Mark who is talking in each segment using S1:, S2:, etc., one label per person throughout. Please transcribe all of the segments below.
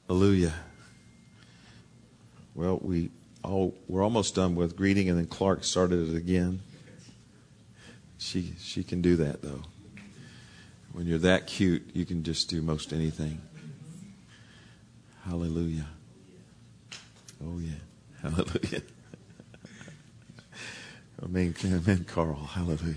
S1: Hallelujah. Well, we're almost done with greeting, and then Clark started it again. She can do that, though. When you're that cute, you can just do most anything. Hallelujah. Oh, yeah. Hallelujah. Amen, Carl. Hallelujah.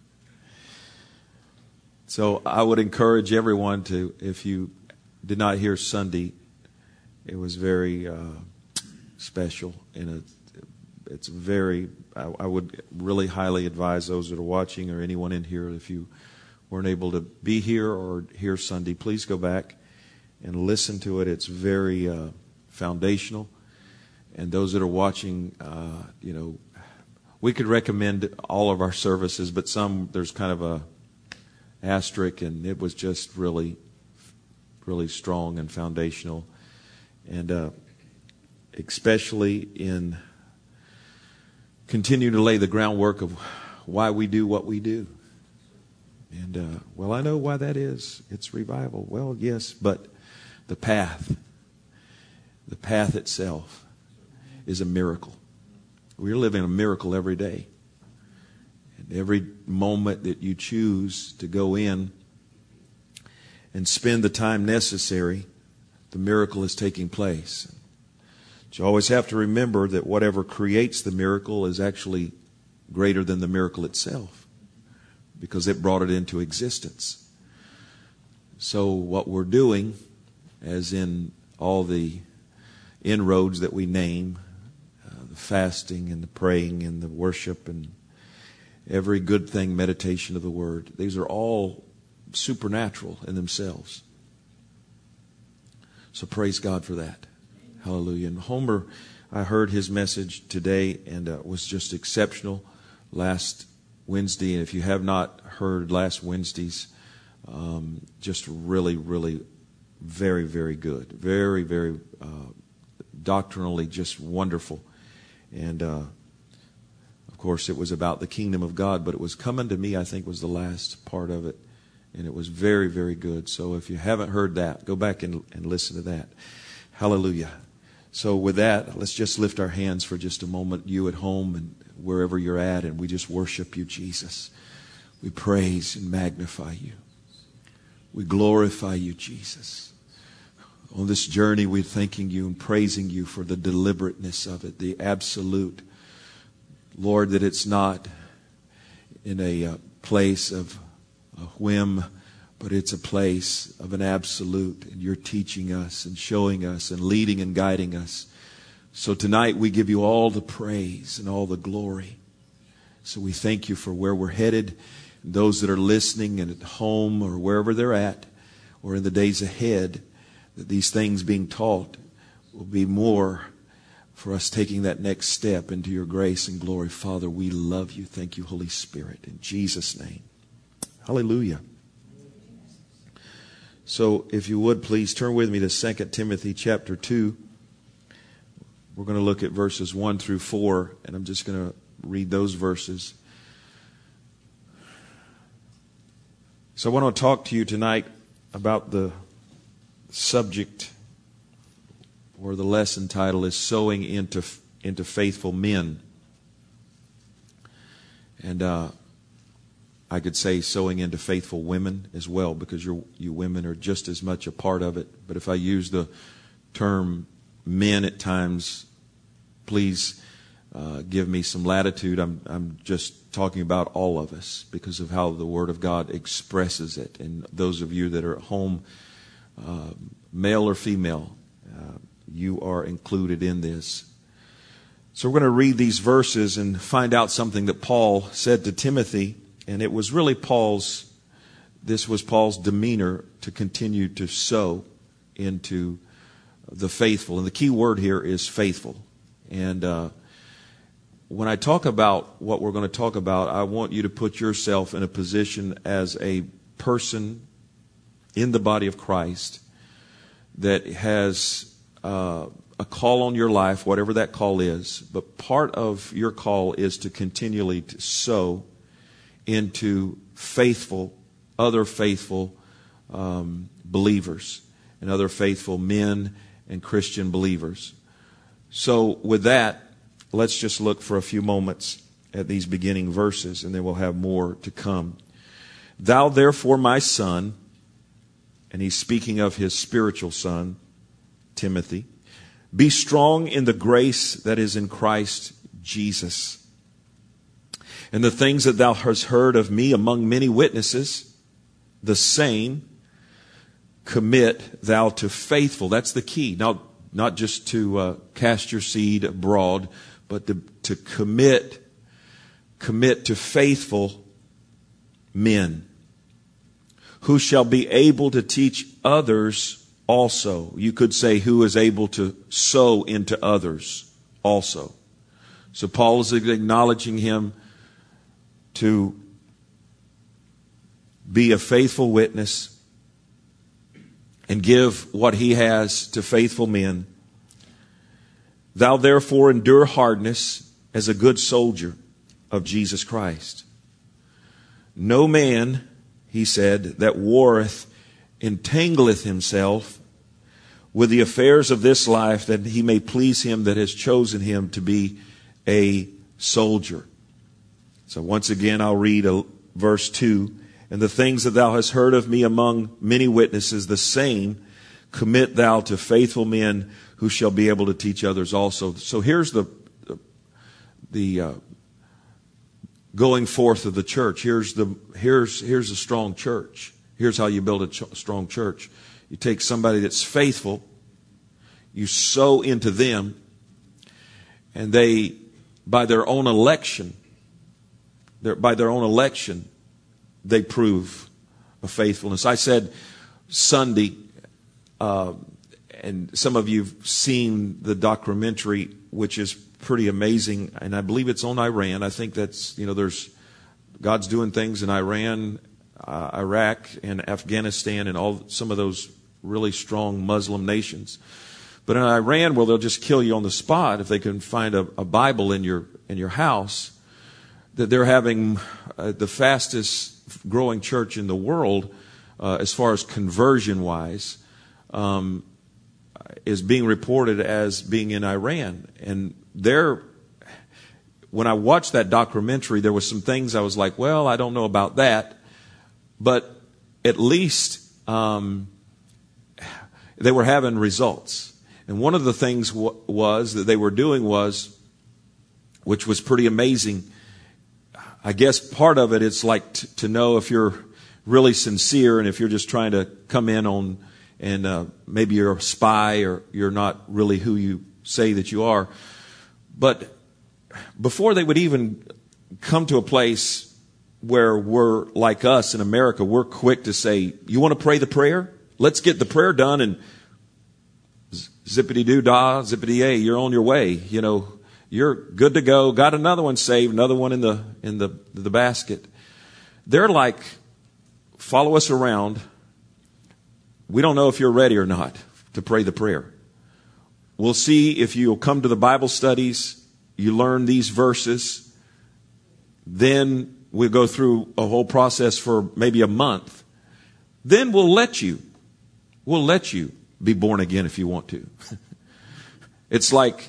S1: So I would encourage everyone to, if you did not hear Sunday, it was very special, and it's very. I would really highly advise those that are watching or anyone in here, if you weren't able to be here or hear Sunday, please go back and listen to it. It's very foundational, and those that are watching, we could recommend all of our services, but some there's kind of a asterisk, and it was just really, really strong and foundational, and especially in continue to lay the groundwork of why we do what we do. And, I know why that is. It's revival. Well, yes, but the path itself is a miracle. We're living a miracle every day. And every moment that you choose to go in and spend the time necessary, the miracle is taking place. But you always have to remember that whatever creates the miracle is actually greater than the miracle itself, because it brought it into existence. So what we're doing, as in all the inroads that we name, the fasting and the praying and the worship and every good thing, meditation of the Word, these are all supernatural in themselves. So praise God for that. Hallelujah. And Homer, I heard his message today, and it was just exceptional last Wednesday. And if you have not heard last Wednesday's, just really, really very, very good. Very, very doctrinally just wonderful. And of course, it was about the kingdom of God, but it was coming to me, I think, was the last part of it. And it was very, very good. So if you haven't heard that, go back and listen to that. Hallelujah. So with that, let's just lift our hands for just a moment, you at home and wherever you're at, and we just worship you, Jesus. We praise and magnify you. We glorify you, Jesus. On this journey, we're thanking you and praising you for the deliberateness of it, the absolute. Lord, that it's not in a place of a whim, but it's a place of an absolute. And you're teaching us and showing us and leading and guiding us. So tonight we give you all the praise and all the glory. So we thank you for where we're headed. And those that are listening and at home or wherever they're at, or in the days ahead, that these things being taught will be more for us taking that next step into your grace and glory. Father, we love you. Thank you, Holy Spirit. In Jesus' name. Hallelujah. So if you would, please turn with me to 2 Timothy chapter 2. We're going to look at verses 1 through 4, and I'm just going to read those verses. So I want to talk to you tonight about the subject, or the lesson title is Sowing into Faithful Men. And I could say sowing into faithful women as well, because you women are just as much a part of it. But if I use the term men at times, please give me some latitude. I'm just talking about all of us because of how the Word of God expresses it. And those of you that are at home, male or female, you are included in this. So we're going to read these verses and find out something that Paul said to Timothy. And it was really this was Paul's demeanor to continue to sow into the faithful. And the key word here is faithful. And when I talk about what we're going to talk about, I want you to put yourself in a position as a person in the body of Christ that has a call on your life, whatever that call is. But part of your call is to continually to sow into other faithful believers and other faithful men and Christian believers. So with that, let's just look for a few moments at these beginning verses, and then we'll have more to come. Thou therefore, my son, and he's speaking of his spiritual son, Timothy, be strong in the grace that is in Christ Jesus. And the things that thou hast heard of me among many witnesses, the same commit thou to faithful. That's the key. Now, not just to cast your seed abroad, but to commit to faithful men who shall be able to teach others also. You could say who is able to sow into others also. So Paul is acknowledging him to be a faithful witness and give what he has to faithful men. Thou therefore endure hardness as a good soldier of Jesus Christ. No man, he said, that warreth entangleth himself with the affairs of this life, that he may please him that has chosen him to be a soldier. So once again, I'll read verse 2. And the things that thou hast heard of me among many witnesses, the same commit thou to faithful men who shall be able to teach others also. So here's the going forth of the church. Here's a strong church. Here's how you build a strong church. You take somebody that's faithful, you sow into them, and they, by their own election, they prove a faithfulness. I said Sunday, and some of you've seen the documentary, which is pretty amazing, and I believe it's on Iran. I think that's, there's God's doing things in Iran, Iraq, and Afghanistan, and some of those really strong Muslim nations. But in Iran, well, they'll just kill you on the spot if they can find a Bible in your house. That they're having the fastest growing church in the world, as far as conversion wise, is being reported as being in Iran. And when I watched that documentary, there were some things I was like, well, I don't know about that. But at least they were having results. And one of the things was that they were doing was, which was pretty amazing, I guess part of it, it's like to know if you're really sincere and if you're just trying to come in on, and maybe you're a spy or you're not really who you say that you are. But before they would even come to a place where we're like us in America, we're quick to say, you want to pray the prayer? Let's get the prayer done, and zippity-doo-dah, zippity-yay, you're on your way. You're good to go. Got another one saved, another one in the basket. They're like, follow us around. We don't know if you're ready or not to pray the prayer. We'll see if you'll come to the Bible studies, you learn these verses. Then we'll go through a whole process for maybe a month. Then we'll let you be born again if you want to. It's like,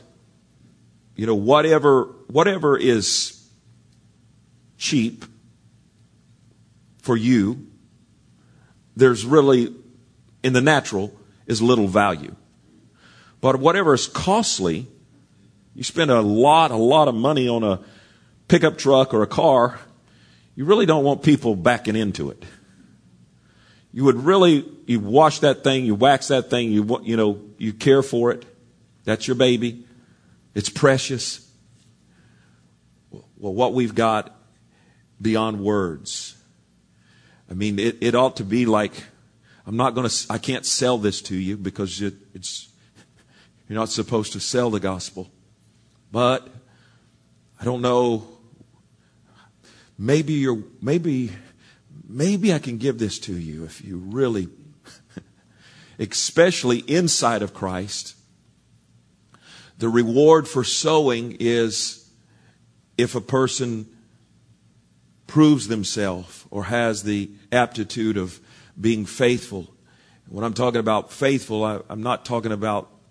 S1: whatever is cheap for you, there's really, in the natural, is little value. But whatever is costly, you spend a lot of money on a pickup truck or a car, you really don't want people backing into it. You wash that thing, you wax that thing, you care for it. That's your baby. It's precious. Well, what we've got beyond words. I mean, it ought to be like, I can't sell this to you because you're not supposed to sell the gospel. But I don't know. Maybe I can give this to you if you really, especially inside of Christ. The reward for sowing is if a person proves themselves or has the aptitude of being faithful. When I'm talking about faithful, I'm not talking about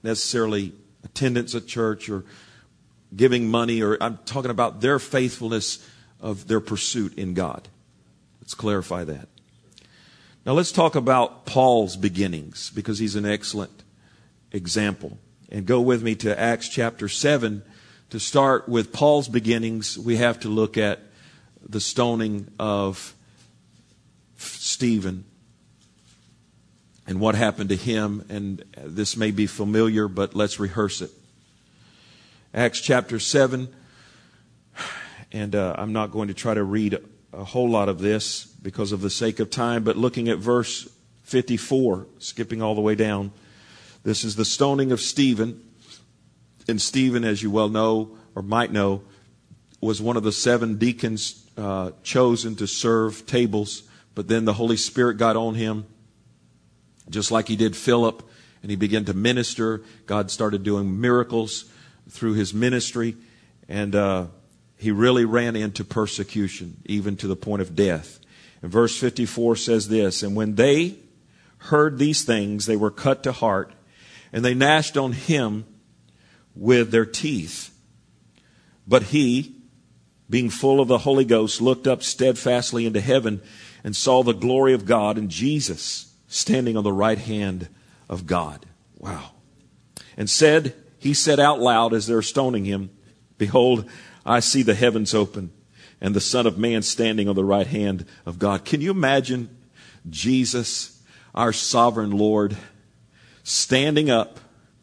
S1: necessarily attendance at church or giving money, or I'm talking about their faithfulness of their pursuit in God. Let's clarify that. Now let's talk about Paul's beginnings, because he's an excellent example. And go with me to Acts chapter 7. To start with Paul's beginnings, we have to look at the stoning of Stephen and what happened to him. And this may be familiar, but let's rehearse it. Acts chapter 7. And I'm not going to try to read a whole lot of this because of the sake of time, but looking at verse 54, skipping all the way down. This is the stoning of Stephen. And Stephen, as you well know, or might know, was one of the 7 deacons chosen to serve tables. But then the Holy Spirit got on him, just like he did Philip, and he began to minister. God started doing miracles through his ministry, and he really ran into persecution, even to the point of death. And verse 54 says this, "And when they heard these things, they were cut to heart, and they gnashed on him with their teeth. But he, being full of the Holy Ghost, looked up steadfastly into heaven and saw the glory of God and Jesus standing on the right hand of God." Wow. "And he said out loud as they were stoning him, 'Behold, I see the heavens open and the Son of Man standing on the right hand of God.'" Can you imagine Jesus, our sovereign Lord, standing up?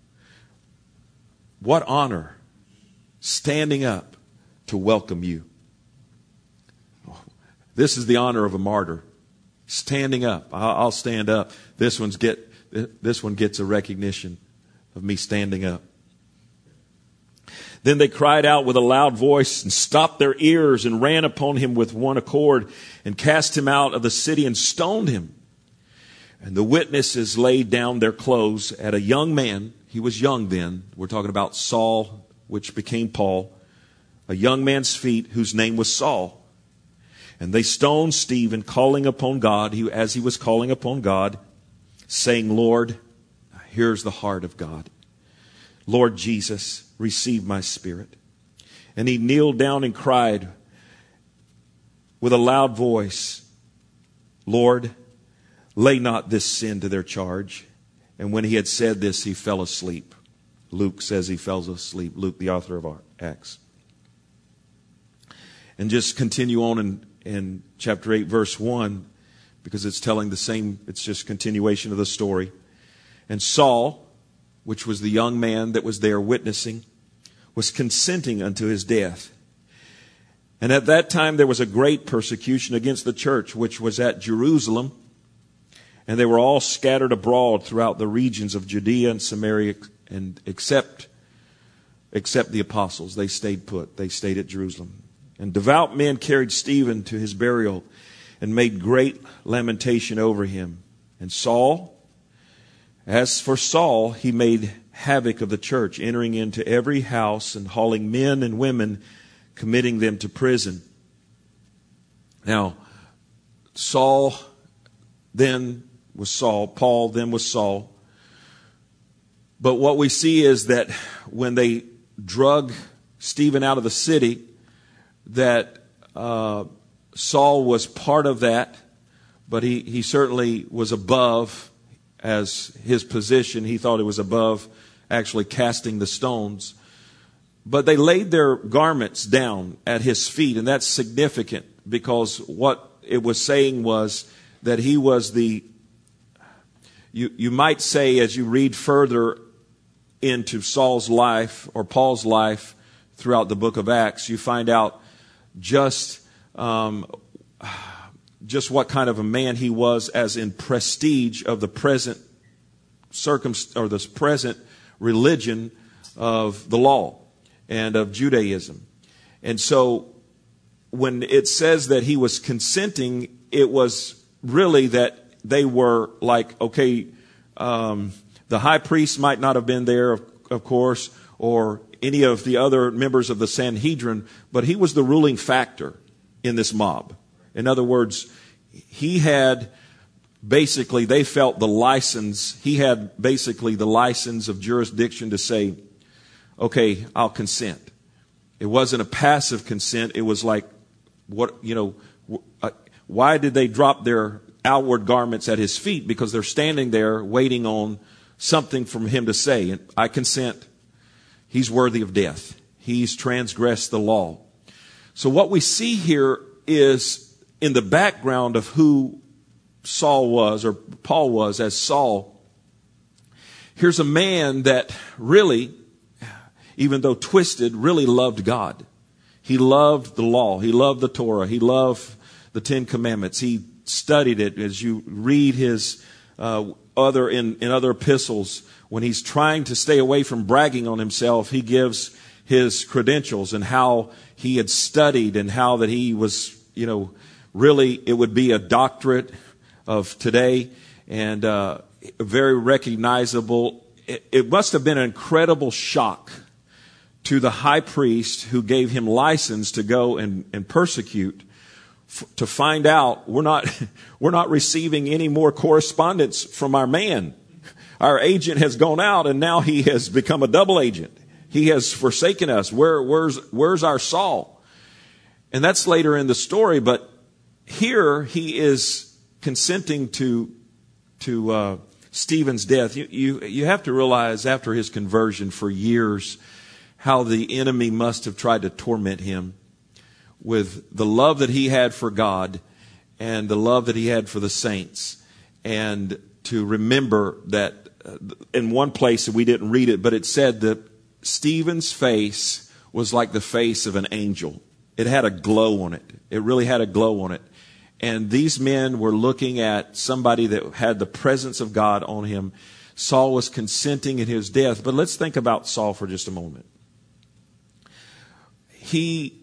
S1: What honor, standing up to welcome you. This is the honor of a martyr. Standing up. I'll stand up. This one gets a recognition of me standing up. "Then they cried out with a loud voice and stopped their ears and ran upon him with one accord and cast him out of the city and stoned him. And the witnesses laid down their clothes at a young man." He was young then. We're talking about Saul, which became Paul. "A young man's feet, whose name was Saul. And they stoned Stephen, calling upon God," as he was calling upon God, saying, "Lord," here's the heart of God, "Lord Jesus, receive my spirit." And he kneeled down and cried with a loud voice, "Lord, lay not this sin to their charge." And when he had said this, he fell asleep. Luke says he fell asleep. Luke, the author of Acts. And just continue on in chapter 8, verse 1, because it's telling the same, it's just continuation of the story. "And Saul," which was the young man that was there witnessing, "was consenting unto his death. And at that time there was a great persecution against the church, which was at Jerusalem. And they were all scattered abroad throughout the regions of Judea and Samaria, and except the apostles. They stayed put. They stayed at Jerusalem. And devout men carried Stephen to his burial and made great lamentation over him. And as for Saul, he made havoc of the church, entering into every house and hauling men and women, committing them to prison." Now, Paul then was Saul. But what we see is that when they drug Stephen out of the city, that Saul was part of that, but he certainly was above, as his position. He thought it was above actually casting the stones. But they laid their garments down at his feet, and that's significant, because what it was saying was that he was you might say, as you read further into Saul's life or Paul's life throughout the book of Acts, you find out just what kind of a man he was, as in prestige of the present this present religion of the law and of Judaism. And so when it says that he was consenting, it was really that they were like, okay, the high priest might not have been there, of course, or any of the other members of the Sanhedrin, but he was the ruling factor in this mob. In other words, he had basically they felt the license. He had basically the license of jurisdiction to say, okay, I'll consent. It wasn't a passive consent. It was like, why did they drop their outward garments at his feet? Because they're standing there waiting on something from him to say. And I consent. He's worthy of death. He's transgressed the law. So what we see here is in the background of who Saul was, or Paul was as Saul. Here's a man that really, even though twisted, really loved God. He loved the law. He loved the Torah. He loved the Ten Commandments. He studied it. As you read his other epistles, when he's trying to stay away from bragging on himself, he gives his credentials and how he had studied and how that he was, really it would be a doctorate of today and very recognizable. It must have been an incredible shock to the high priest who gave him license to go and persecute, to find out we're not receiving any more correspondence from our man. Our agent has gone out and now he has become a double agent. He has forsaken us. Where's our Saul? And that's later in the story, but here he is consenting to Stephen's death. You have to realize after his conversion for years how the enemy must have tried to torment him with the love that he had for God and the love that he had for the saints. And to remember that in one place, we didn't read it, but it said that Stephen's face was like the face of an angel. It had a glow on it. It really had a glow on it. And these men were looking at somebody that had the presence of God on him. Saul was consenting in his death. But let's think about Saul for just a moment. He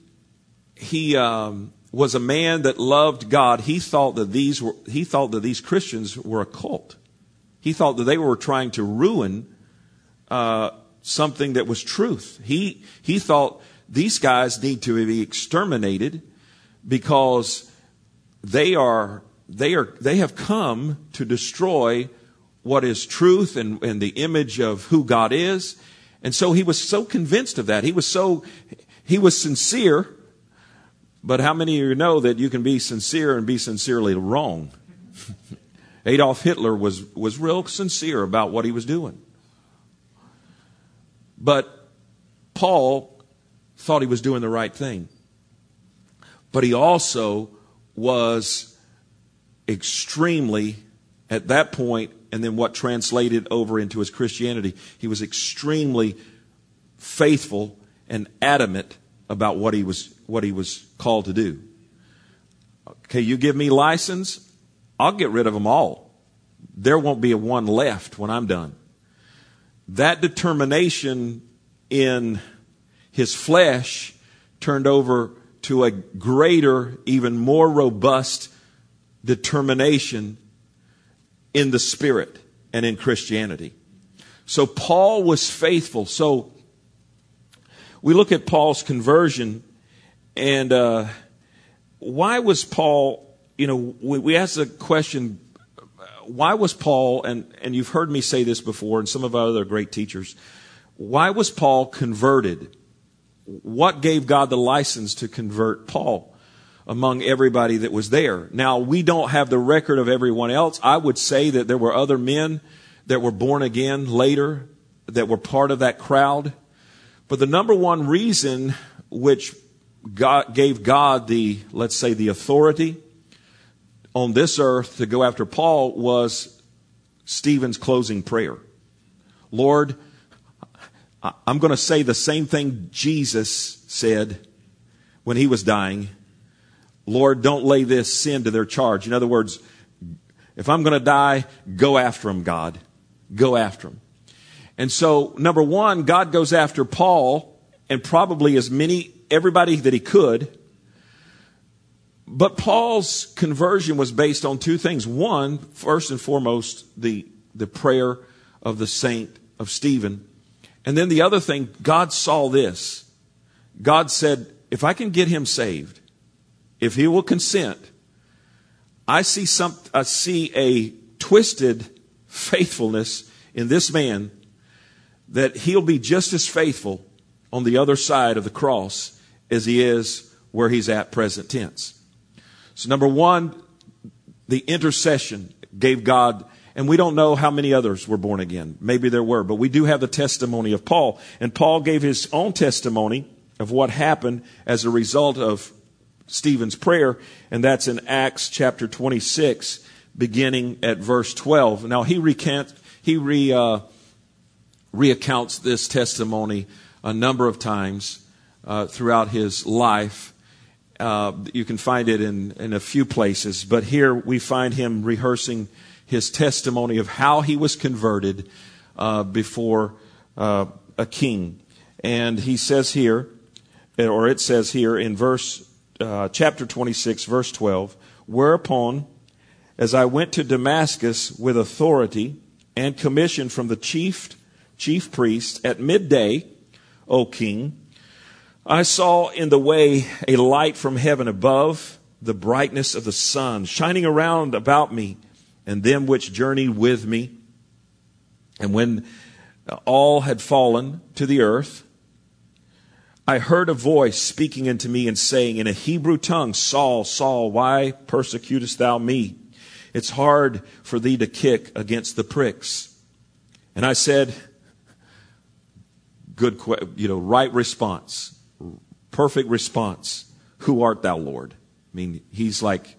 S1: was a man that loved God. He thought that these Christians were a cult. He thought that they were trying to ruin something that was truth. He thought these guys need to be exterminated because they have come to destroy what is truth and the image of who God is. And so he was so convinced of that. He was sincere. But how many of you know that you can be sincere and be sincerely wrong? Adolf Hitler was real sincere about what he was doing. But Paul thought he was doing the right thing. But he also was extremely, at that point, and then what translated over into his Christianity, he was extremely faithful and adamant about what he was called to do. Okay, you give me license, I'll get rid of them all. There won't be a one left when I'm done. That determination in his flesh turned over to a greater, even more robust determination in the Spirit and in Christianity. So Paul was faithful. So we look at Paul's conversion, and why was Paul, we ask the question, why was Paul, and you've heard me say this before, and some of our other great teachers, why was Paul converted? What gave God the license to convert Paul among everybody that was there? Now, we don't have the record of everyone else. I would say that there were other men that were born again later that were part of that crowd. But the number one reason which God gave God the, let's say, the authority on this earth to go after Paul was Stephen's closing prayer. Lord, I'm going to say the same thing Jesus said when he was dying. Lord, don't lay this sin to their charge. In other words, if I'm going to die, go after him, God. Go after him. And so, number one, God goes after Paul and probably everybody that he could. But Paul's conversion was based on two things. One, first and foremost, the prayer of the saint of Stephen. And then the other thing, God saw this. God said, if I can get him saved, if he will consent, I see a twisted faithfulness in this man, that he'll be just as faithful on the other side of the cross as he is where he's at present tense. So number one, the intercession gave God, and we don't know how many others were born again. Maybe there were, but we do have the testimony of Paul. And Paul gave his own testimony of what happened as a result of Stephen's prayer, and that's in Acts chapter 26, beginning at verse 12. Now he recounts this testimony a number of times throughout his life. You can find it in a few places, but here we find him rehearsing his testimony of how he was converted before a king. And he says here, or it says here in chapter 26, verse 12, whereupon, as I went to Damascus with authority and commission from the chief priest at midday, O king, I saw in the way a light from heaven above, the brightness of the sun, shining around about me and them which journeyed with me. And when all had fallen to the earth, I heard a voice speaking unto me and saying in a Hebrew tongue, Saul, Saul, why persecutest thou me? It's hard for thee to kick against the pricks. And I said, right response, perfect response. Who art thou, Lord? I mean, he's like,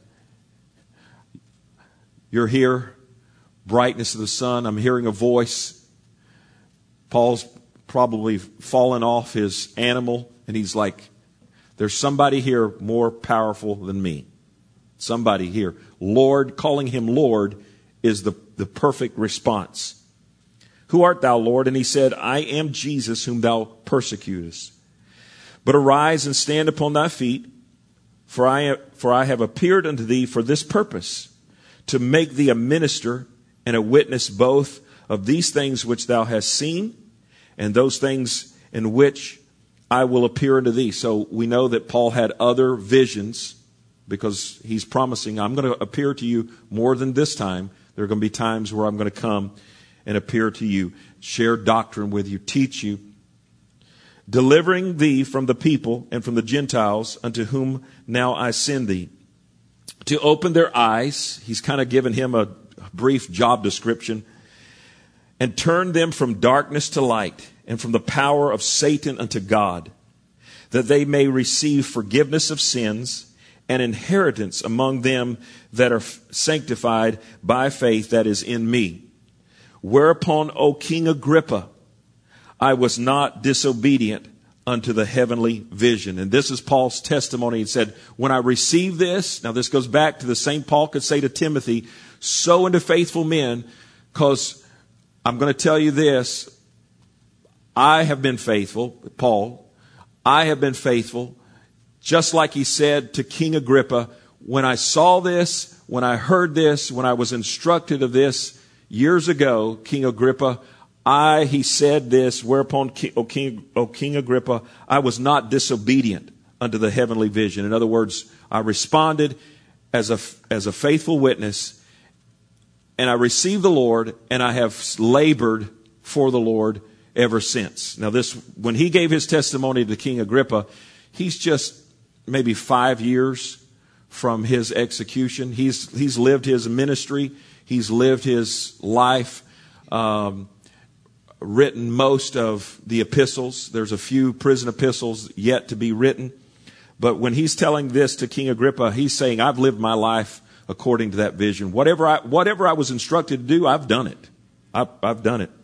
S1: you're here, brightness of the sun. I'm hearing a voice. Paul's probably fallen off his animal, and he's like, there's somebody here more powerful than me. Somebody here. Lord, calling him Lord is the perfect response. Who art thou, Lord? And he said, I am Jesus whom thou persecutest. But arise and stand upon thy feet, for I have appeared unto thee for this purpose, to make thee a minister and a witness both of these things which thou hast seen, and those things in which I will appear unto thee. So we know that Paul had other visions, because he's promising, I'm going to appear to you more than this time. There are going to be times where I'm going to come and appear to you, share doctrine with you, teach you, delivering thee from the people and from the Gentiles unto whom now I send thee, to open their eyes. He's kind of given him a brief job description, and turn them from darkness to light and from the power of Satan unto God, that they may receive forgiveness of sins and inheritance among them that are sanctified by faith that is in me. Whereupon, O King Agrippa, I was not disobedient unto the heavenly vision. And this is Paul's testimony. He said, when I received this, now this goes back to the same Paul could say to Timothy, sow into faithful men, because I'm going to tell you this, I have been faithful, Paul, I have been faithful, just like he said to King Agrippa, when I saw this, when I heard this, when I was instructed of this years ago, King Agrippa, he said this, whereupon, O King Agrippa, I was not disobedient unto the heavenly vision. In other words, I responded as a faithful witness, and I received the Lord, and I have labored for the Lord ever since. Now when he gave his testimony to King Agrippa, he's just maybe 5 years from his execution. He's lived his ministry. He's lived his life, written most of the epistles. There's a few prison epistles yet to be written. But when he's telling this to King Agrippa, he's saying, I've lived my life according to that vision. Whatever I was instructed to do, I've done it. I've done it.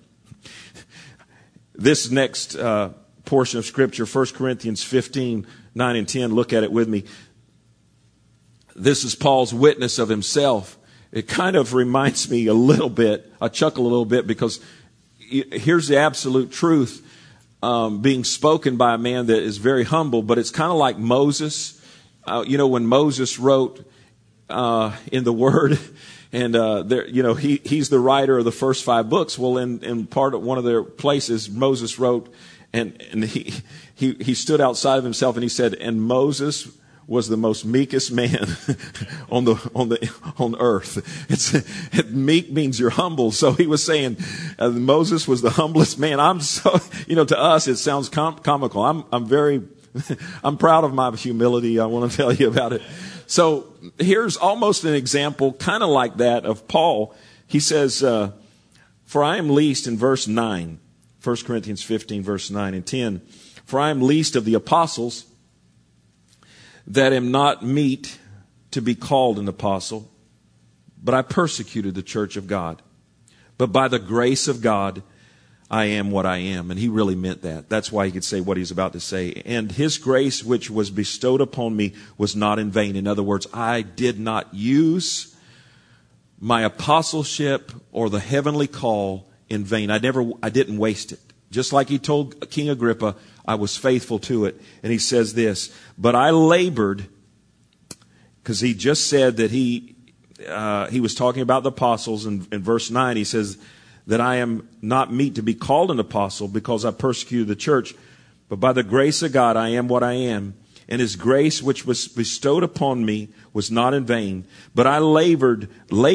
S1: This next portion of Scripture, 1 Corinthians 15, 9 and 10, look at it with me. This is Paul's witness of himself. It kind of reminds me a little bit, I chuckle a little bit, because here's the absolute truth being spoken by a man that is very humble, but it's kind of like Moses. When Moses wrote in the Word, and he's the writer of the first 5 books. Well, in part of one of their places, Moses wrote, and he stood outside of himself, and he said, and Moses was the most meekest man on earth. Meek means you're humble. So he was saying Moses was the humblest man. I'm so, to us it sounds comical. I'm proud of my humility. I want to tell you about it. So here's almost an example, kind of like that, of Paul. He says, for I am least, in verse 9, 1 Corinthians 15, verse 9 and 10, for I am least of the apostles, that am not meet to be called an apostle, but I persecuted the church of God. But by the grace of God, I am what I am. And he really meant that. That's why he could say what he's about to say. And his grace, which was bestowed upon me, was not in vain. In other words, I did not use my apostleship or the heavenly call in vain. I didn't waste it. Just like he told King Agrippa, I was faithful to it. And he says this, but I labored, because he just said that he was talking about the apostles. In verse 9, he says that I am not meet to be called an apostle because I persecuted the church. But by the grace of God, I am what I am. And his grace, which was bestowed upon me, was not in vain. But I labored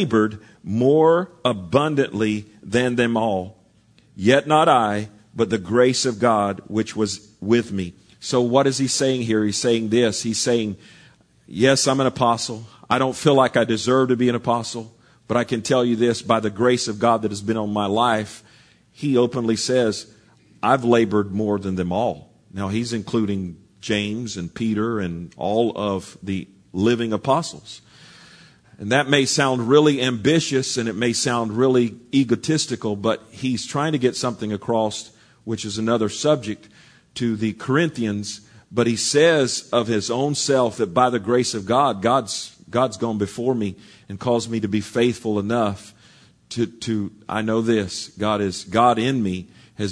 S1: more abundantly than them all. Yet not I, but the grace of God, which was with me. So what is he saying here? He's saying this. He's saying, yes, I'm an apostle. I don't feel like I deserve to be an apostle. But I can tell you this, by the grace of God that has been on my life, he openly says, I've labored more than them all. Now he's including James and Peter and all of the living apostles. And that may sound really ambitious and it may sound really egotistical, but he's trying to get something across, which is another subject, to the Corinthians. But he says of his own self that by the grace of God, God's gone before me and caused me to be faithful enough to I know this, God in me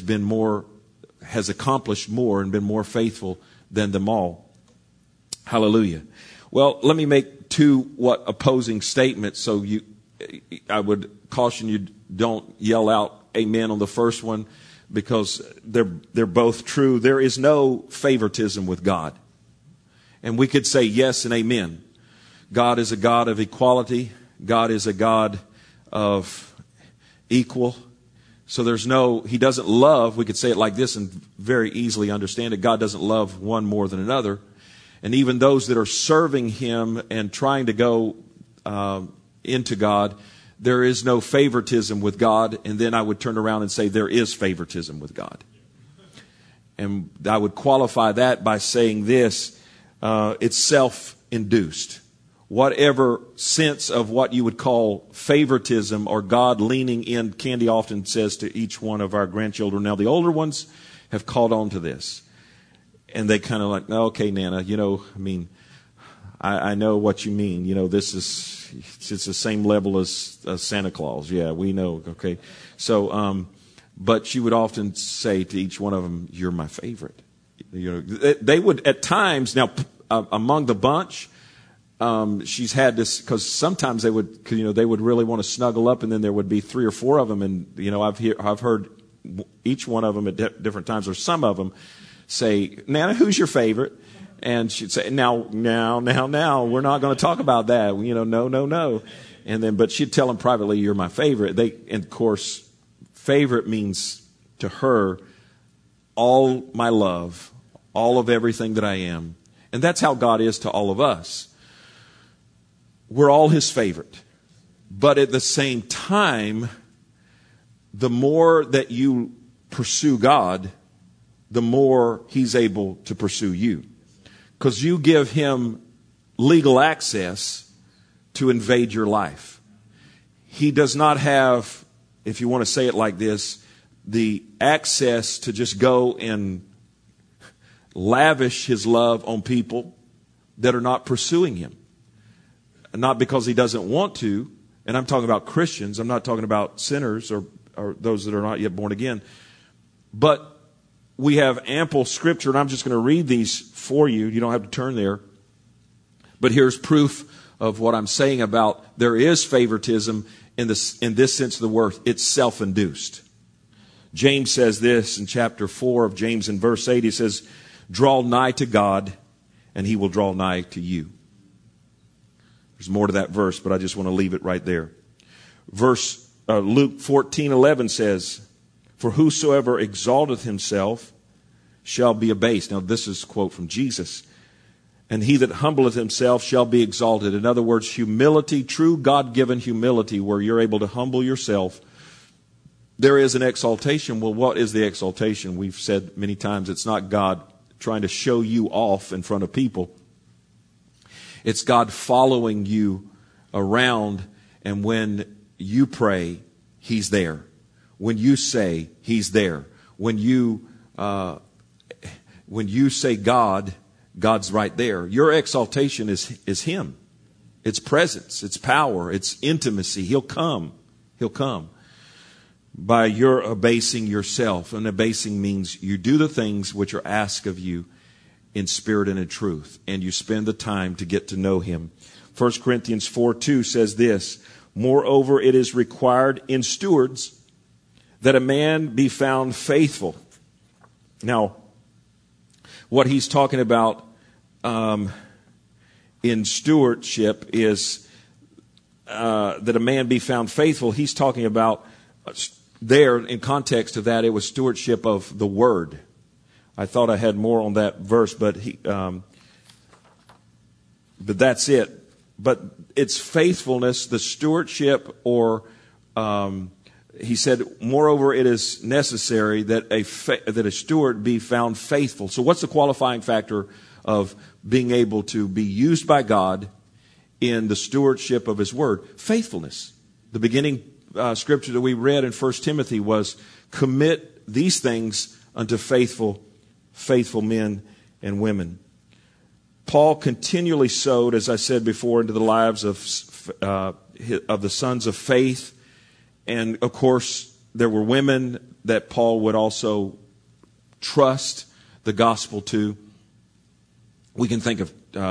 S1: has accomplished more and been more faithful than them all. Hallelujah. Well, let me make two opposing statements. So I would caution you, don't yell out amen on the first one, because they're both true. There is no favoritism with God. And we could say yes and amen. God is a God of equality. God is a God of equal. So he doesn't love, we could say it like this and very easily understand it. God doesn't love one more than another. And even those that are serving him and trying to go into God, there is no favoritism with God. And then I would turn around and say there is favoritism with God. And I would qualify that by saying this, it's self-induced. Whatever sense of what you would call favoritism or God leaning in, Candy often says to each one of our grandchildren, now the older ones have caught on to this. And they kind of like, oh, okay, Nana, I know what you mean. It's the same level as Santa Claus. Yeah, we know. Okay. So, but she would often say to each one of them, you're my favorite. They would at times, now among the bunch, she's had this, because sometimes they would really want to snuggle up, and then there would be 3 or 4 of them, and I've heard each one of them at different times, or some of them say, Nana, who's your favorite? And she'd say, now, we're not going to talk about that. No. And then, but she'd tell them privately, you're my favorite. And of course, favorite means to her all my love, all of everything that I am. And that's how God is to all of us. We're all his favorite. But at the same time, the more that you pursue God, the more he's able to pursue you. Because you give him legal access to invade your life. He does not have, if you want to say it like this, the access to just go and lavish his love on people that are not pursuing him. Not because he doesn't want to, and I'm talking about Christians, I'm not talking about sinners or those that are not yet born again. But we have ample scripture, and I'm just going to read these for you. You don't have to turn there. But here's proof of what I'm saying about there is favoritism in this sense of the word. It's self-induced. James says this in chapter 4 of James in verse 8. He says, draw nigh to God, and he will draw nigh to you. There's more to that verse, but I just want to leave it right there. Luke 14:11 says, "For whosoever exalteth himself shall be abased." Now this is a quote from Jesus. "And he that humbleth himself shall be exalted." In other words, humility, true God-given humility, where you're able to humble yourself. There is an exaltation. Well, what is the exaltation? We've said many times it's not God trying to show you off in front of people. It's God following you around, and when you pray, He's there. When you say, He's there. When you say God, God's right there. Your exaltation is Him. It's presence, it's power, it's intimacy. He'll come. He'll come. By your abasing yourself. And abasing means you do the things which are asked of you in spirit and in truth. And you spend the time to get to know Him. 1 Corinthians 4:2 says this, "Moreover, it is required in stewards that a man be found faithful." Now, what he's talking about in stewardship is that a man be found faithful. He's talking about there, in context of that, it was stewardship of the Word. I thought I had more on that verse, but that's it. But it's faithfulness, the stewardship, or he said, "Moreover, it is necessary that a steward be found faithful." So what's the qualifying factor of being able to be used by God in the stewardship of His Word? Faithfulness. The beginning scripture that we read in 1 Timothy was, "Commit these things unto faithful men and women." Paul continually sowed, as I said before, into the lives of the sons of faith. And of course, there were women that Paul would also trust the gospel to. We can think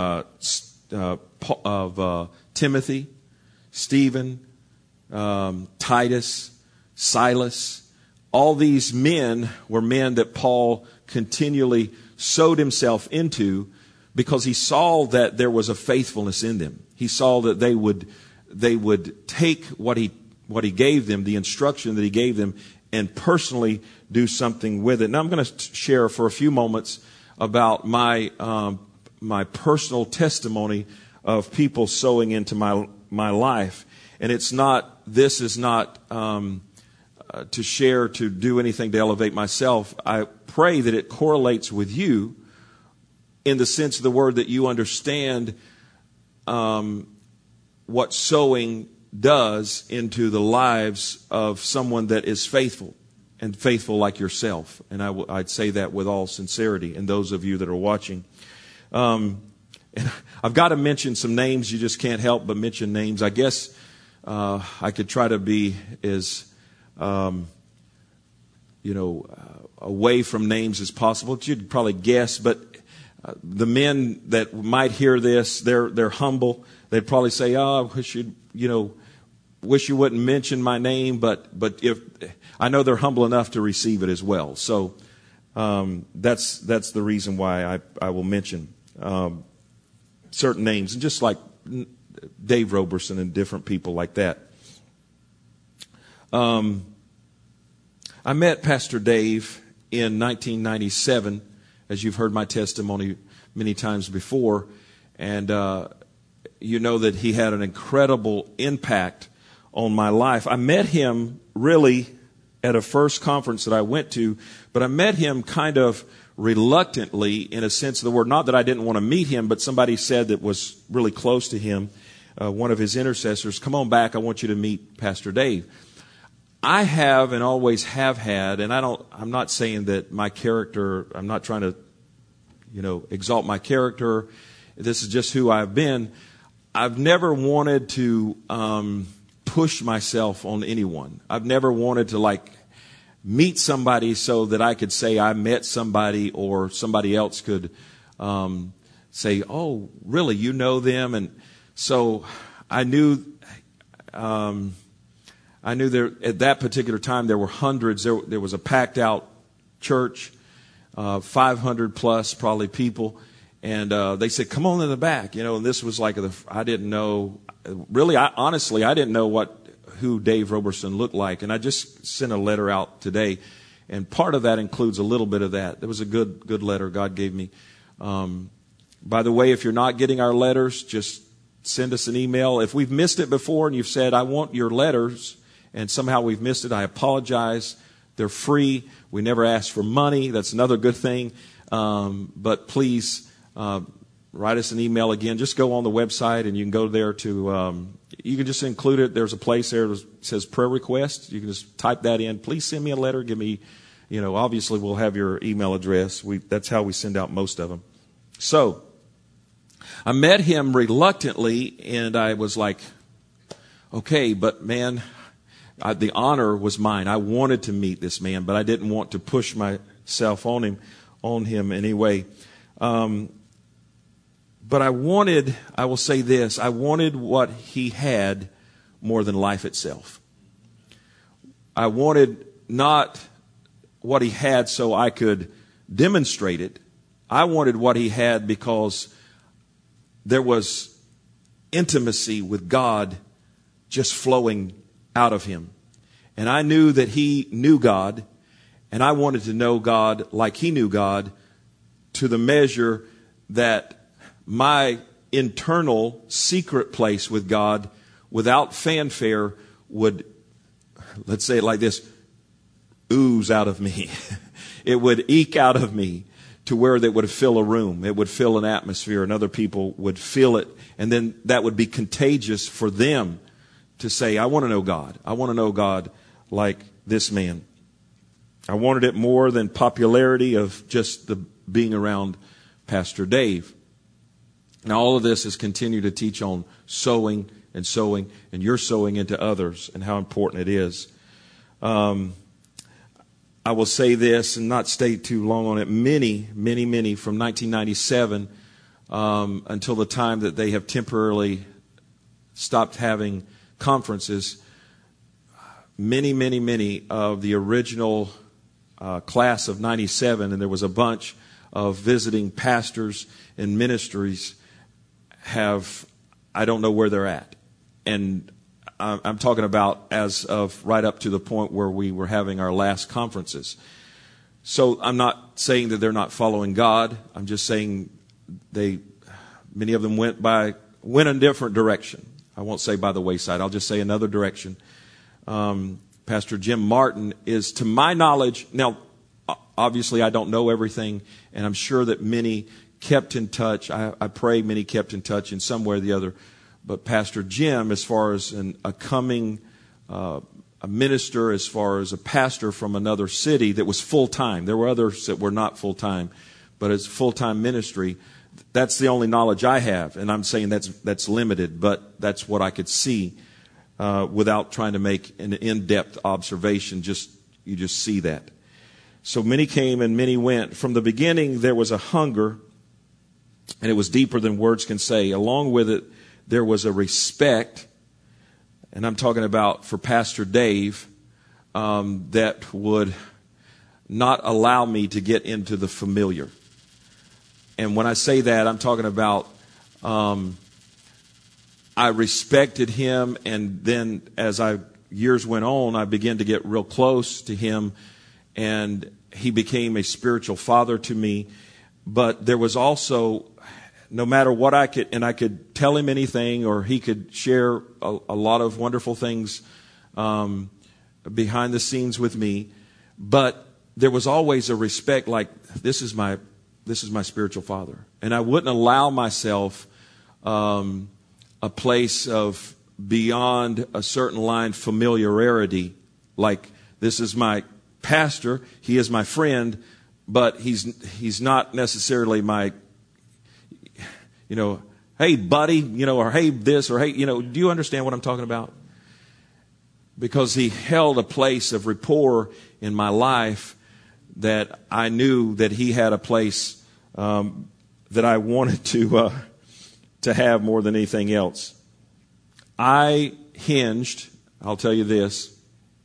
S1: of Timothy, Stephen, Titus, Silas. All these men were men that Paul continually sowed himself into because he saw that there was a faithfulness in them. He saw that they would take what he gave them, the instruction that he gave them, and personally do something with it. Now I'm going to share for a few moments about my personal testimony of people sowing into my life. And this is not to share, to do anything to elevate myself. I pray that it correlates with you in the sense of the word, that you understand what sowing does into the lives of someone that is faithful, and faithful like yourself. And I'd say that with all sincerity, and those of you that are watching. And I've got to mention some names. You just can't help but mention names. I guess I could try to be as away from names as possible. You'd probably guess, but the men that might hear this, they're humble. They'd probably say, "Oh, wish you wouldn't mention my name." But if I know they're humble enough to receive it as well. So that's the reason why I will mention certain names, and just like Dave Roberson and different people like that. I met Pastor Dave in 1997, as you've heard my testimony many times before, and you know that he had an incredible impact on my life. I met him really at a first conference that I went to, but I met him kind of reluctantly, in a sense of the word. Not that I didn't want to meet him, but somebody said that was really close to him, one of his intercessors, "Come on back, I want you to meet Pastor Dave." I have and always have had, and I'm not saying that my character, I'm not trying to, exalt my character. This is just who I've been. I've never wanted to push myself on anyone. I've never wanted to meet somebody so that I could say I met somebody, or somebody else could say, "Oh, really, you know them?" And so I knew there at that particular time there were hundreds. There was a packed out church, 500 plus probably people, And they said, come on in the back, and this was like, I didn't know, really, honestly, I didn't know who Dave Roberson looked like. And I just sent a letter out today. And part of that includes a little bit of that. There was a good letter God gave me. By the way, if you're not getting our letters, just send us an email. If we've missed it before and you've said, I want your letters, and somehow we've missed it, I apologize. They're free. We never ask for money. That's another good thing. But please, write us an email again. Just go on the website and you can go there to, you can just include it. There's a place there that says prayer request. You can just type that in. Please send me a letter. Give me, obviously we'll have your email address. That's how we send out most of them. So I met him reluctantly, and I was like, okay, but man, the honor was mine. I wanted to meet this man, but I didn't want to push myself on him anyway. But I will say this, I wanted what he had more than life itself. I wanted not what he had so I could demonstrate it. I wanted what he had because there was intimacy with God just flowing out of him. And I knew that he knew God, and I wanted to know God like he knew God, to the measure that my internal secret place with God, without fanfare, would, let's say it like this, ooze out of me. It would eke out of me to where that would fill a room. It would fill an atmosphere, and other people would feel it. And then that would be contagious for them to say, I want to know God. I want to know God like this man. I wanted it more than popularity of just the being around Pastor Dave. Now, all of this is continue to teach on sowing, and you're sowing into others and how important it is. I will say this and not stay too long on it. Many from 1997 until the time that they have temporarily stopped having conferences, many of the original class of 97, and there was a bunch of visiting pastors and ministries, I don't know where they're at. And I'm talking about as of right up to the point where we were having our last conferences. So I'm not saying that they're not following God. I'm just saying many of them went a different direction. I won't say by the wayside. I'll just say another direction. Pastor Jim Martin is, to my knowledge, now obviously I don't know everything, and I'm sure that many kept in touch. I pray many kept in touch in some way or the other. But Pastor Jim, as far as a minister, as far as a pastor from another city that was full-time. There were others that were not full-time, but it's full-time ministry. That's the only knowledge I have. And I'm saying that's limited, but that's what I could see without trying to make an in-depth observation. You just see that. So many came and many went. From the beginning, there was a hunger, and it was deeper than words can say. Along with it, there was a respect, and I'm talking about for Pastor Dave, that would not allow me to get into the familiar. And when I say that, I'm talking about I respected him, and then as years went on, I began to get real close to him, and he became a spiritual father to me. But there was also, no matter what I could tell him anything, or he could share a lot of wonderful things behind the scenes with me, but there was always a respect, like this is my spiritual father, and I wouldn't allow myself a place of beyond a certain line familiarity, like this is my pastor, he is my friend, but he's not necessarily my, hey buddy, or hey this, or hey, do you understand what I'm talking about? Because he held a place of rapport in my life that I knew that he had a place that I wanted to have more than anything else. I hinged, I'll tell you this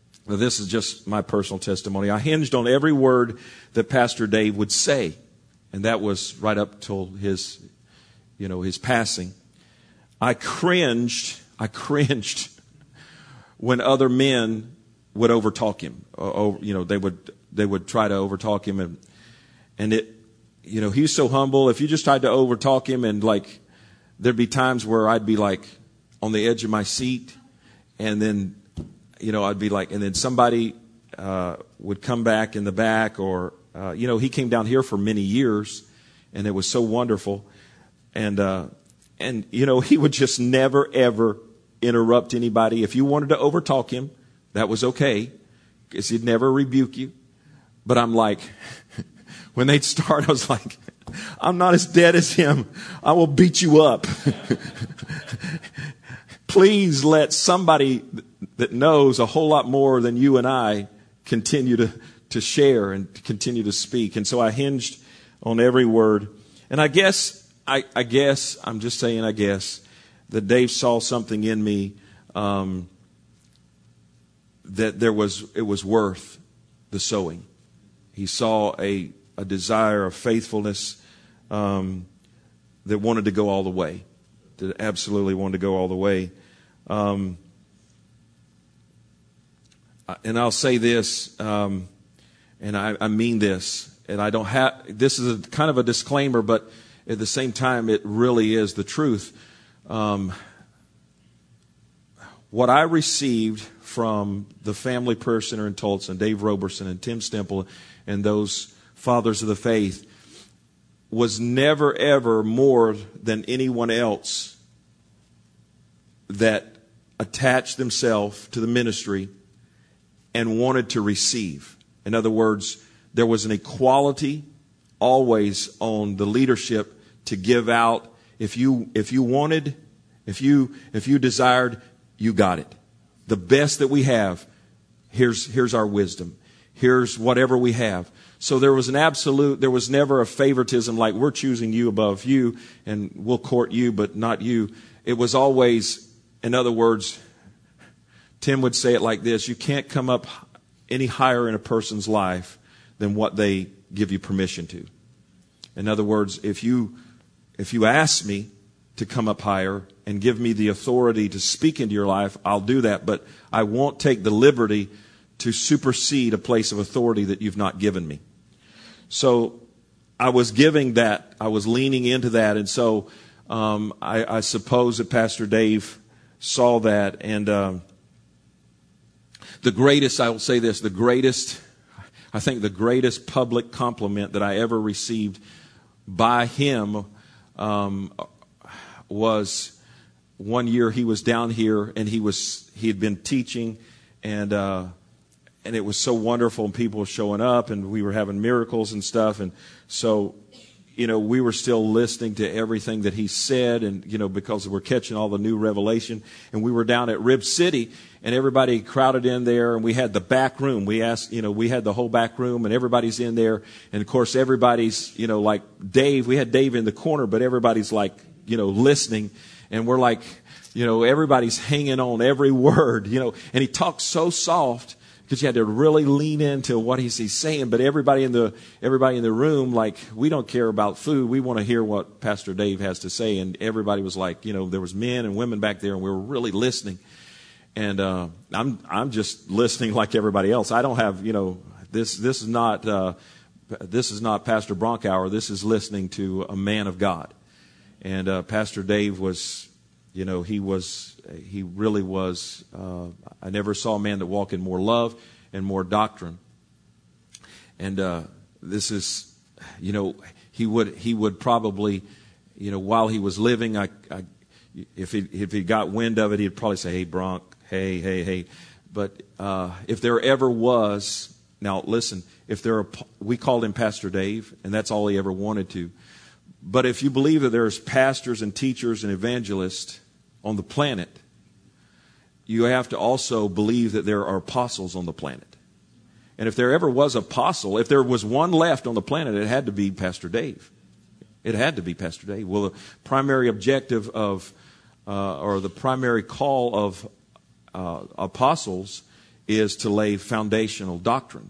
S1: is just my personal testimony. I hinged on every word that Pastor Dave would say. and that was right up till his passing. I cringed when other men would overtalk him. They would try to overtalk him, and it, he's so humble. If you just tried to overtalk him, and like, there'd be times where I'd be like on the edge of my seat, and then, I'd be like, and then somebody would come back in the back, or he came down here for many years, and it was so wonderful, and he would just never ever interrupt anybody. If you wanted to overtalk him, that was okay, because he'd never rebuke you. But I'm like, when they'd start, I was like, I'm not as dead as him. I will beat you up. Please let somebody that knows a whole lot more than you and I continue to share and continue to speak. And so I hinged on every word. And I guess, I'm just saying, I guess, that Dave saw something in me that it was worth the sowing. He saw a desire of faithfulness that wanted to go all the way, that absolutely wanted to go all the way. And I'll say this, and I mean this, and I don't have, this is kind of a disclaimer, but at the same time, it really is the truth. What I received from the family prayer center in Tulsa, and Dave Roberson and Tim Stemple and those fathers of the faith, was never ever more than anyone else that attached themselves to the ministry and wanted to receive. In other words, there was an equality always on the leadership to give out. If you wanted, if you desired, you got it. The best that we have, here's our wisdom. Here's whatever we have. So there was never a favoritism like we're choosing you above you and we'll court you but not you. It was always, in other words, Tim would say it like this: you can't come up any higher in a person's life than what they give you permission to. In other words, if you ask me to come up higher and give me the authority to speak into your life, I'll do that. But I won't take the liberty to supersede a place of authority that you've not given me. So I was giving that. I was leaning into that. And so I suppose that Pastor Dave saw that. And I will say this, I think the greatest public compliment that I ever received by him was one year he was down here and he had been teaching, and it was so wonderful, and people were showing up and we were having miracles and stuff. And so, we were still listening to everything that he said, and, because we're catching all the new revelation. And we were down at Rib City and everybody crowded in there, and we had the back room. We had the whole back room and everybody's in there. And of course, everybody's, like Dave, we had Dave in the corner, but everybody's like, listening. And we're like, everybody's hanging on every word, and he talks so soft because you had to really lean into what he's saying. But everybody in the room, like, we don't care about food. We want to hear what Pastor Dave has to say. And everybody was like, there was men and women back there, and we were really listening. And I'm just listening like everybody else. I don't have, this is not Pastor Bronkower. This is listening to a man of God. And Pastor Dave was, he really was, I never saw a man that walked in more love and more doctrine. And this is, he would probably, while he was living, if he got wind of it, he'd probably say, "Hey, Bronk, hey. But if there ever was, now listen, we called him Pastor Dave, and that's all he ever wanted to. But if you believe that there's pastors and teachers and evangelists on the planet, you have to also believe that there are apostles on the planet. And if there ever was an apostle, if there was one left on the planet, it had to be Pastor Dave. It had to be Pastor Dave. Well, the primary objective of, or the primary call of apostles is to lay foundational doctrine.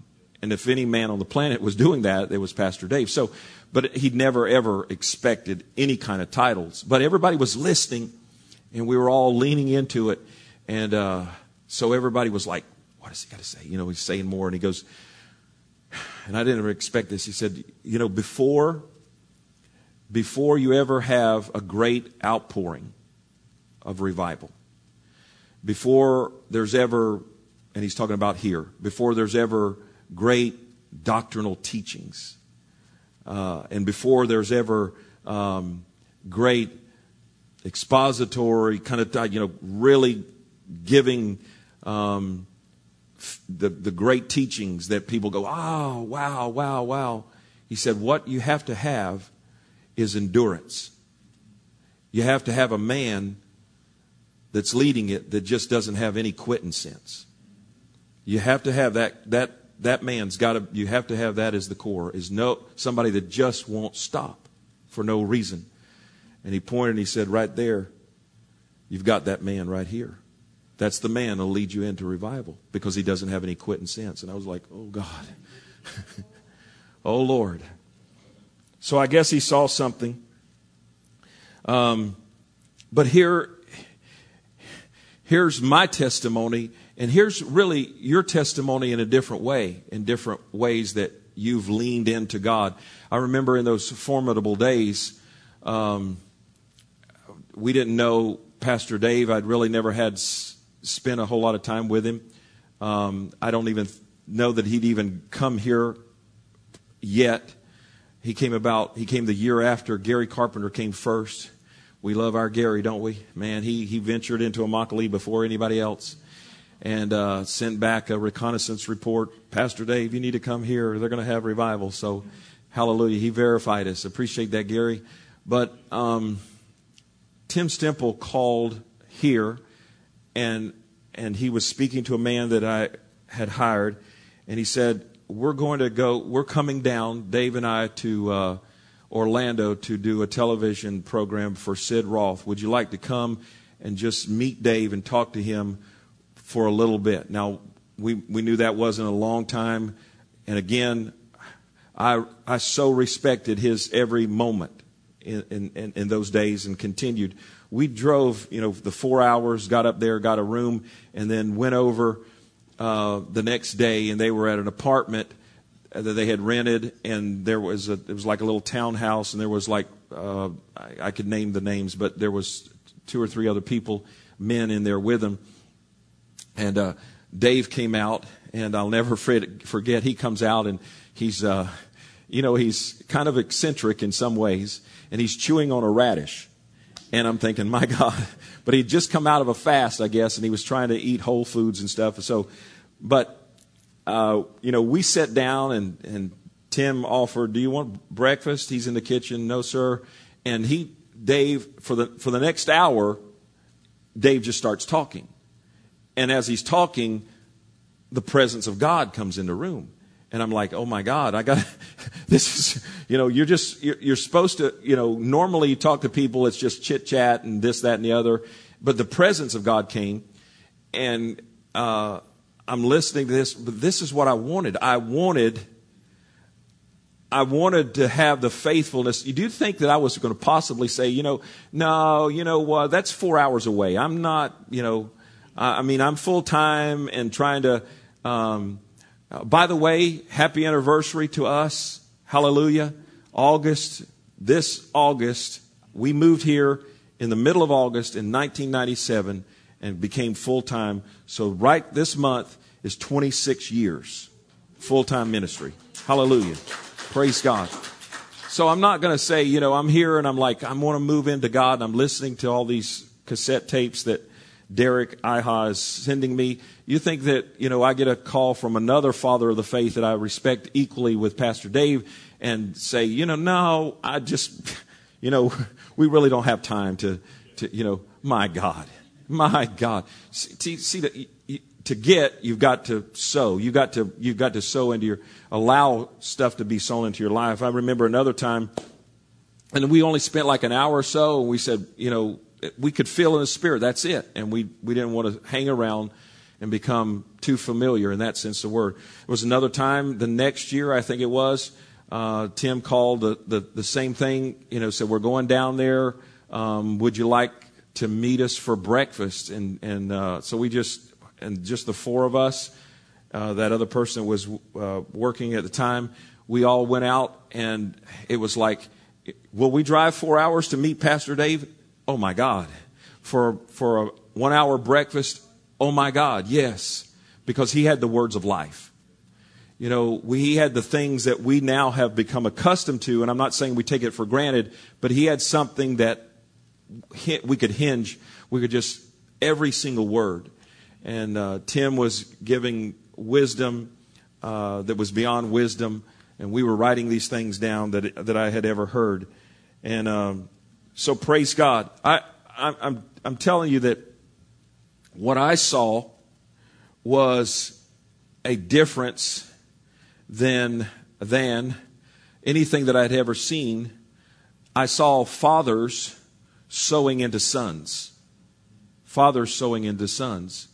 S1: And if any man on the planet was doing that, it was Pastor Dave. So, but he'd never, ever expected any kind of titles. But everybody was listening, and we were all leaning into it. And so everybody was like, what does he got to say? You know, he's saying more. And he goes, and I didn't ever expect this. He said, you know, before you ever have a great outpouring of revival, before there's ever, and he's talking about here, before there's ever great doctrinal teachings, and before there's ever great expository kind of, you know, really giving the great teachings that people go, oh, wow, wow, wow. He said, what you have to have is endurance. You have to have a man that's leading it that just doesn't have any quitting sense. You have to have that man's got to, you have to have that as the core, is somebody that just won't stop for no reason. And he pointed and he said, right there, you've got that man right here. That's the man that'll lead you into revival because he doesn't have any quitting sense. And I was like, oh God. Oh Lord. So I guess he saw something. But here's my testimony, and here's really your testimony in a different way, in different ways that you've leaned into God. I remember in those formidable days, we didn't know Pastor Dave. I'd really never had spent a whole lot of time with him. I don't even know that he'd even come here yet. He came the year after. Gary Carpenter came first. We love our Gary, don't we? Man, he ventured into Immokalee before anybody else and sent back a reconnaissance report. Pastor Dave, you need to come here. They're going to have revival. So, hallelujah. He verified us. Appreciate that, Gary. But Tim Stemple called here, and he was speaking to a man that I had hired, and he said, we're coming down, Dave and I, to Orlando to do a television program for Sid Roth. Would you like to come and just meet Dave and talk to him for a little bit? Now, we knew that wasn't a long time. And again, I so respected his every moment in those days and continued. We drove, the 4 hours, got up there, got a room, and then went over the next day, and they were at an apartment that they had rented, and it was like a little townhouse, and there was like I could name the names, but there was 2 or 3 other people, men in there with them, and Dave came out, and I'll never forget. He comes out, and he's he's kind of eccentric in some ways, and he's chewing on a radish, and I'm thinking, my God. But he'd just come out of a fast, I guess, and he was trying to eat whole foods and stuff. So, but we sat down, and Tim offered, do you want breakfast? He's in the kitchen. No, sir. And Dave, for the next hour, Dave just starts talking. And as he's talking, the presence of God comes in the room. And I'm like, oh my God, this is, you're supposed to, normally you talk to people, it's just chit chat and this, that, and the other. But the presence of God came, and I'm listening to this, but this is what I wanted. I wanted to have the faithfulness. You do think that I was going to possibly say, no, that's 4 hours away. I'm not, I'm full time and trying to, by the way, happy anniversary to us. Hallelujah. This August, we moved here in the middle of August in 1997 and became full-time. So right this month is 26 years full-time ministry. Hallelujah. Praise God. So I'm not going to say, I'm here and I'm like, I want to move into God, and I'm listening to all these cassette tapes that Derek Iha is sending me. You think that, I get a call from another father of the faith that I respect equally with Pastor Dave and say, no, I just, we really don't have time to my God. See, to get, you've got to sow. You've got to sow into allow stuff to be sown into your life. I remember another time, and we only spent like an hour or so, and we said, we could feel in the spirit, that's it. And we didn't want to hang around. and become too familiar in that sense of the word. It was another time, the next year, I think it was, Tim called the same thing, said, we're going down there. Would you like to meet us for breakfast? And so we just the four of us, that other person that was working at the time, we all went out, and it was like, will we drive 4 hours to meet Pastor Dave? Oh my God. For a 1 hour breakfast? Oh my God, yes. Because he had the words of life. He had the things that we now have become accustomed to, and I'm not saying we take it for granted, but he had something that we could hinge. We could just, every single word. And Tim was giving wisdom that was beyond wisdom, and we were writing these things down that I had ever heard. And so praise God. I'm telling you that what I saw was a difference than anything that I'd ever seen. I saw fathers sowing into sons. Fathers sowing into sons.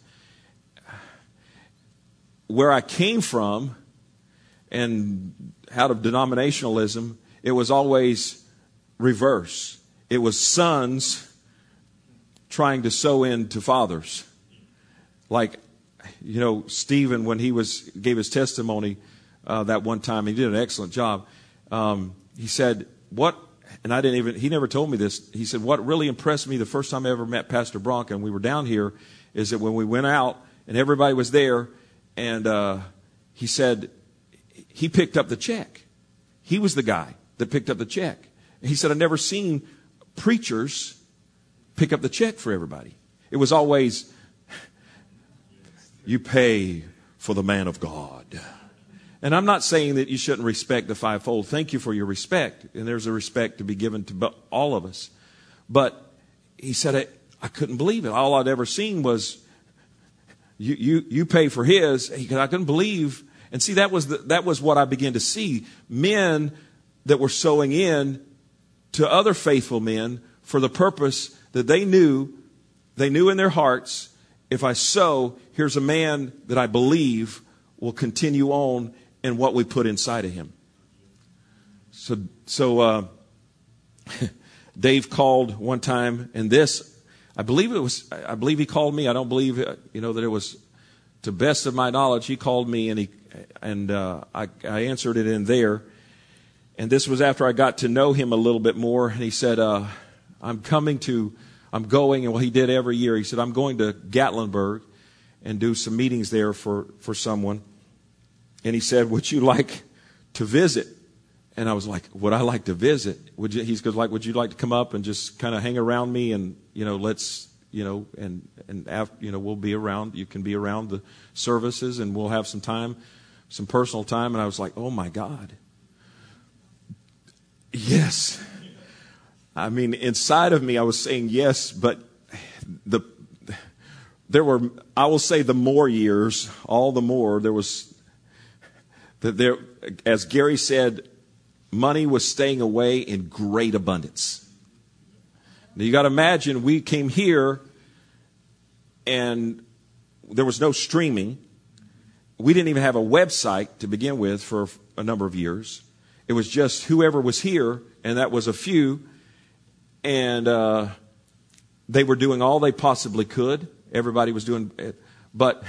S1: Where I came from, and out of denominationalism, it was always reverse. It was sons trying to sow into fathers. Like, Stephen, when he gave his testimony that one time, he did an excellent job. He said, he never told me this. He said, what really impressed me the first time I ever met Pastor Bronca, and we were down here, is that when we went out and everybody was there, and he said, he picked up the check. He was the guy that picked up the check. He said, I've never seen preachers pick up the check for everybody. It was always, you pay for the man of God. And I'm not saying that you shouldn't respect the fivefold. Thank you for your respect. And there's a respect to be given to all of us. But he said, I couldn't believe it. All I'd ever seen was, you pay for his. I couldn't believe. And see, that was what I began to see. Men that were sowing in to other faithful men for the purpose that they knew in their hearts, if I sow, here's a man that I believe will continue on in what we put inside of him. So Dave called one time, and I believe he called me. I don't believe, that it was, to best of my knowledge, he called me, and I answered it in there. And this was after I got to know him a little bit more. And he said, I'm going, and what he did every year, he said, I'm going to Gatlinburg and do some meetings there for someone. And he said, would you like to visit? And I was like, would I like to visit? Would you like to come up and just kind of hang around me, and, let's, and after, we'll be around, you can be around the services, and we'll have some time, some personal time. And I was like, oh my God. Yes. I mean, inside of me, I was saying yes, but there were, I will say, the more years, all the more, as Gary said, money was staying away in great abundance. Now you got to imagine, we came here and there was no streaming. We didn't even have a website to begin with for a number of years. It was just whoever was here, and that was a few. And they were doing all they possibly could. Everybody was doing it. But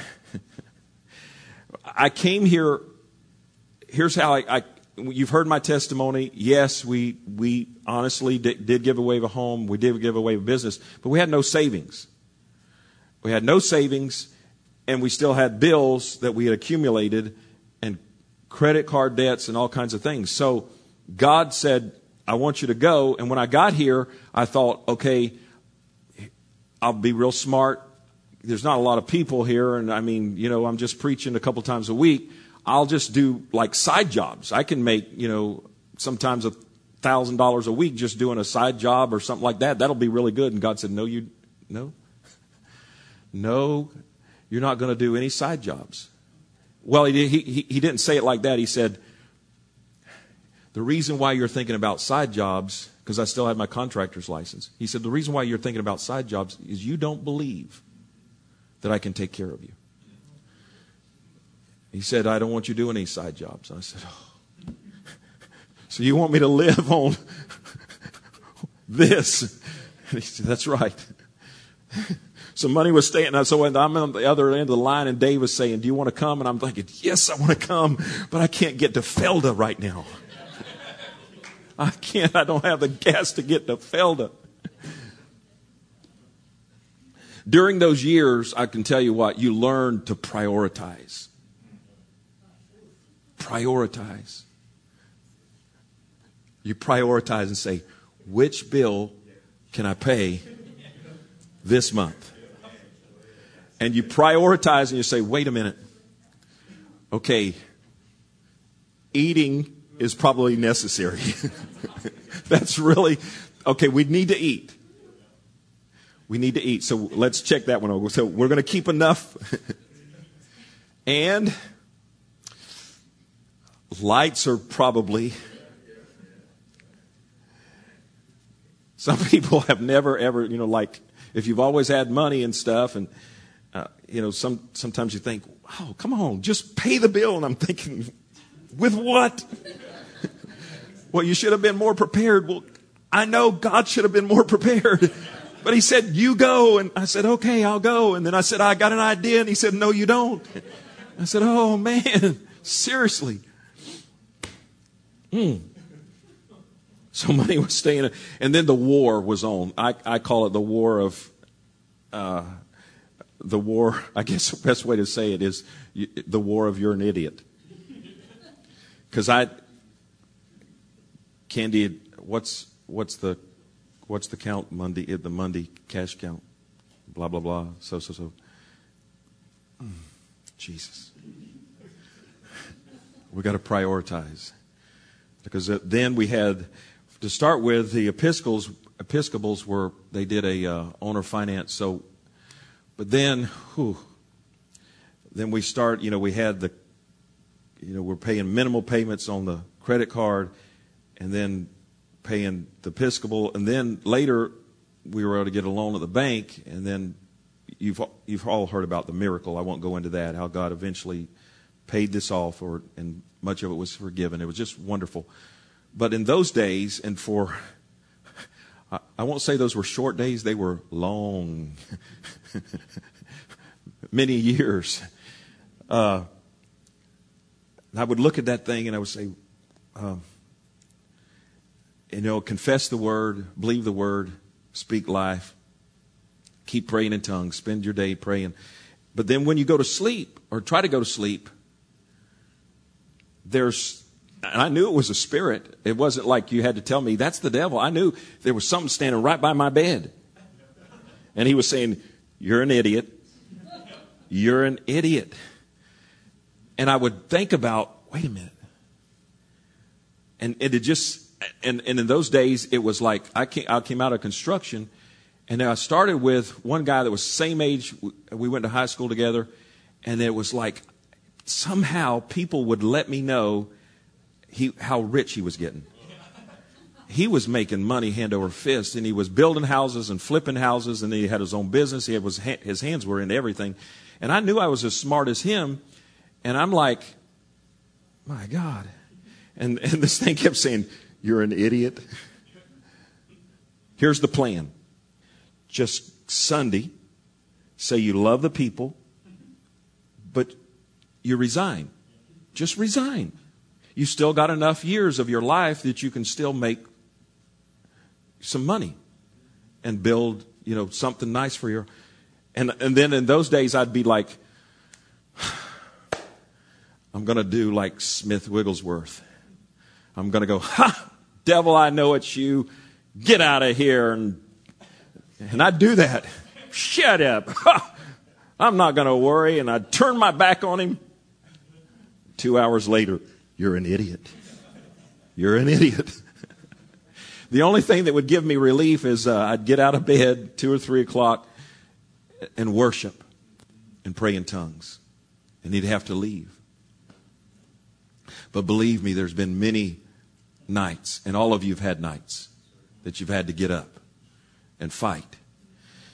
S1: I came here. Here's how you've heard my testimony. Yes, we honestly did give away a home. We did give away a business. But we had no savings. We had no savings, and we still had bills that we had accumulated, and credit card debts and all kinds of things. So God said, I want you to go. And when I got here, I thought, okay, I'll be real smart. There's not a lot of people here. And I mean, I'm just preaching a couple times a week. I'll just do like side jobs. I can make, sometimes $1,000 a week just doing a side job or something like that. That'll be really good. And God said, no, you're not going to do any side jobs. Well, he didn't say it like that. He said, the reason why you're thinking about side jobs, because I still had my contractor's license. He said, the reason why you're thinking about side jobs is you don't believe that I can take care of you. He said, I don't want you doing any side jobs. I said, oh. So you want me to live on this? And he said, that's right. So money was staying. So I'm on the other end of the line, and Dave was saying, do you want to come? And I'm thinking, yes, I want to come, but I can't get to Felda right now. I can't. I don't have the gas to get to Felda. During those years, I can tell you what, you learn to prioritize. Prioritize. You prioritize and say, which bill can I pay this month? And you prioritize and you say, wait a minute. Okay, eating is probably necessary. That's really, okay, we need to eat. We need to eat. So let's check that one over. So we're going to keep enough. And lights are probably, some people have never ever, like if you've always had money and stuff and, sometimes you think, oh, come on, just pay the bill. And I'm thinking, with what? Well, you should have been more prepared. Well, I know God should have been more prepared. But he said, you go. And I said, okay, I'll go. And then I said, I got an idea. And he said, no, you don't. I said, oh, man, seriously. So money was staying. And then the war was on. I call it the war of, I guess the best way to say it is the war of you're an idiot. Because Candy, what's the count Monday? The Monday cash count, blah blah blah. So. Jesus, we got to prioritize, because then we had to start with the Episcopals were they did a owner finance. So, but then we start. We had the. We're paying minimal payments on the credit card, and then paying the Episcopal, and then later we were able to get a loan at the bank, and then you've all heard about the miracle. I won't go into that, how God eventually paid this off, and much of it was forgiven. It was just wonderful. But in those days, and I won't say those were short days, they were long, many years. I would look at that thing and I would say, confess the word, believe the word, speak life, keep praying in tongues, spend your day praying. But then when you go to sleep or try to go to sleep, and I knew it was a spirit. It wasn't like you had to tell me that's the devil. I knew there was something standing right by my bed. And he was saying, you're an idiot. You're an idiot. And I would think about, wait a minute. And it just, and in those days, it was like, I came out of construction, and I started with one guy that was same age. We went to high school together, and it was like, somehow people would let me know how rich he was getting. He was making money hand over fist, and he was building houses and flipping houses, and he had his own business. His hands were in everything. And I knew I was as smart as him. And I'm like, my God. And this thing kept saying, you're an idiot. Here's the plan. Just Sunday, say you love the people, but you resign. Just resign. You still got enough years of your life that you can still make some money and build, something nice for your. And then in those days, I'd be like, I'm going to do like Smith Wigglesworth. I'm going to go, ha, devil, I know it's you. Get out of here. And I'd do that. Shut up. Ha, I'm not going to worry. And I'd turn my back on him. 2 hours later, you're an idiot. You're an idiot. The only thing that would give me relief is I'd get out of bed 2 or 3 o'clock and worship and pray in tongues. And he'd have to leave. But believe me, there's been many nights, and all of you have had nights that you've had to get up and fight.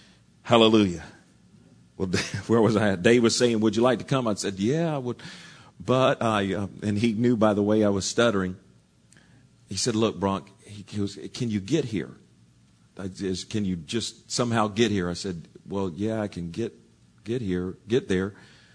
S1: Hallelujah. Well, where was I at? Dave was saying, would you like to come? I said, yeah, I would. But and he knew by the way I was stuttering. He said, "Look, Bronk," he goes, "can you get here? Can you just somehow get here?" I said, "Well, yeah, I can get there.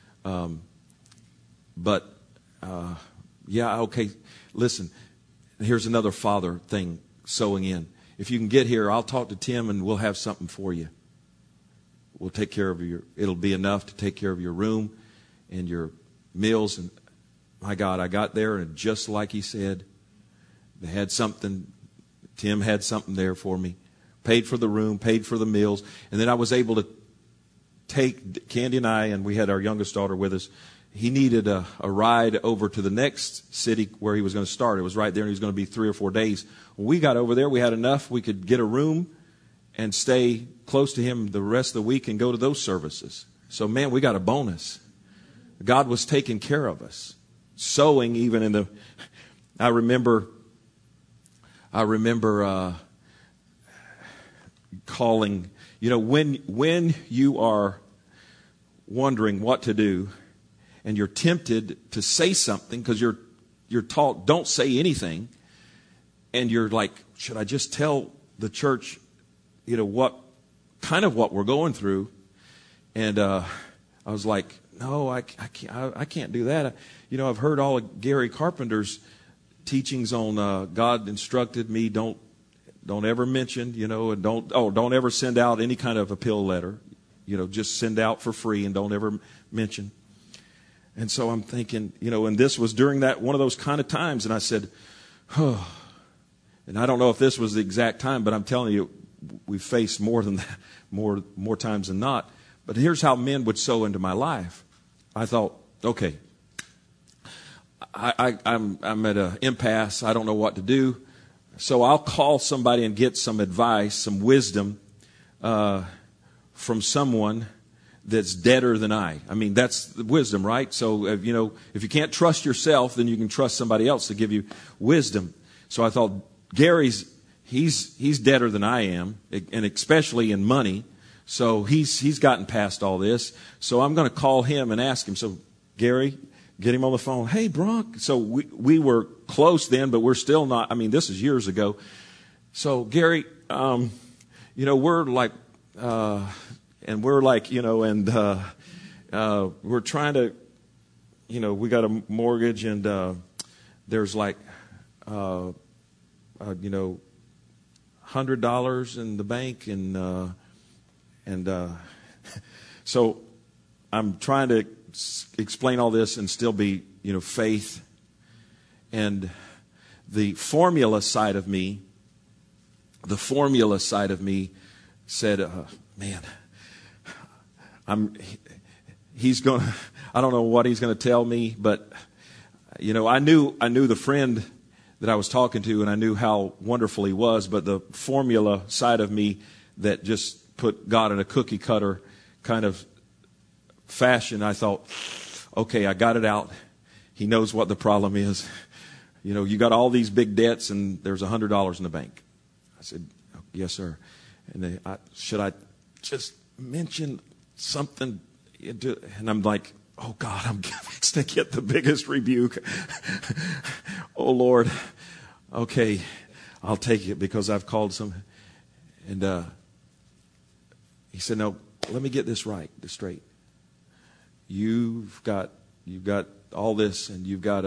S1: But yeah, okay. Listen, here's another father thing sewing in. If you can get here, I'll talk to Tim and we'll have something for you. We'll take care of it'll be enough to take care of your room and your meals." And my God, I got there, and just like he said, they had something. Tim had something there for me. Paid for the room, paid for the meals. And then I was able to take Candy and I, and we had our youngest daughter with us. He needed a ride over to the next city where he was going to start. It was right there, and he was going to be 3 or 4 days. When we got over there, we had enough. We could get a room and stay close to him the rest of the week and go to those services. So, man, we got a bonus. God was taking care of us. Sowing even in the... I remember calling, when you are wondering what to do and you're tempted to say something because you're taught don't say anything, and you're like, should I just tell the church, what we're going through? And I was like, no, I can't do that. I've heard all of Gary Carpenter's teachings on God instructed me don't ever mention, and don't ever send out any kind of appeal letter. Just send out for free and don't ever mention. And so I'm thinking, and this was during that one of those kind of times, and I said, oh, and I don't know if this was the exact time, but I'm telling you, we've faced more than that, more times than not. But here's how men would sow into my life. I thought, okay, I'm at an impasse. I don't know what to do. So I'll call somebody and get some advice, some wisdom from someone that's deader than I. I mean, that's the wisdom, right? So, if you can't trust yourself, then you can trust somebody else to give you wisdom. So I thought, Gary's, he's deader than I am, and especially in money. So he's gotten past all this. So I'm going to call him and ask him. So Gary, get him on the phone. Hey, Bronk. So we were close then, but we're still not. I mean, this is years ago. So Gary, we're like, and we're like, we're trying to, we got a mortgage, and there's like, $100 in the bank, and so I'm trying to explain all this and still be, faith. And the formula side of me said, man, he's going to, I don't know what he's going to tell me, but, I knew the friend that I was talking to, and I knew how wonderful he was, but the formula side of me that just put God in a cookie cutter kind of fashion, I thought, okay, I got it out. He knows what the problem is. You got all these big debts, and there's $100 in the bank. I said, yes, sir. And should I just mention something? And I'm like, oh, God, I'm going to get the biggest rebuke. Oh, Lord. Okay, I'll take it because I've called some. And he said, no, let me get this straight. You've got all this, and you've got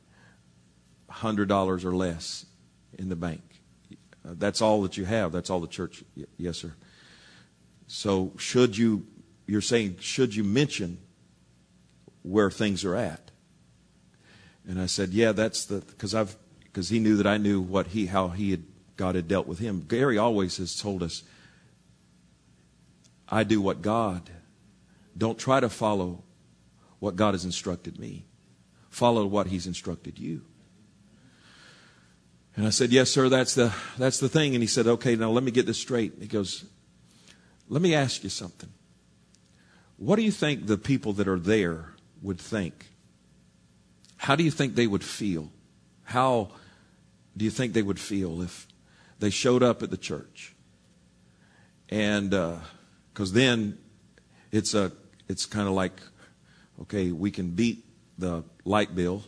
S1: $100 or less in the bank. That's all that you have. That's all the church. Yes, sir. So you're saying, should you mention where things are at? And I said, yeah, because he knew that I knew God had dealt with him. Gary always has told us, I do what God. Don't try to follow what God has instructed me. Follow what he's instructed you. And I said, yes, sir, that's the thing. And he said, okay, now let me get this straight. He goes, let me ask you something. What do you think the people that are there would think? How do you think they would feel? How do you think they would feel if they showed up at the church? And because then it's kind of like, okay, we can beat the light bill.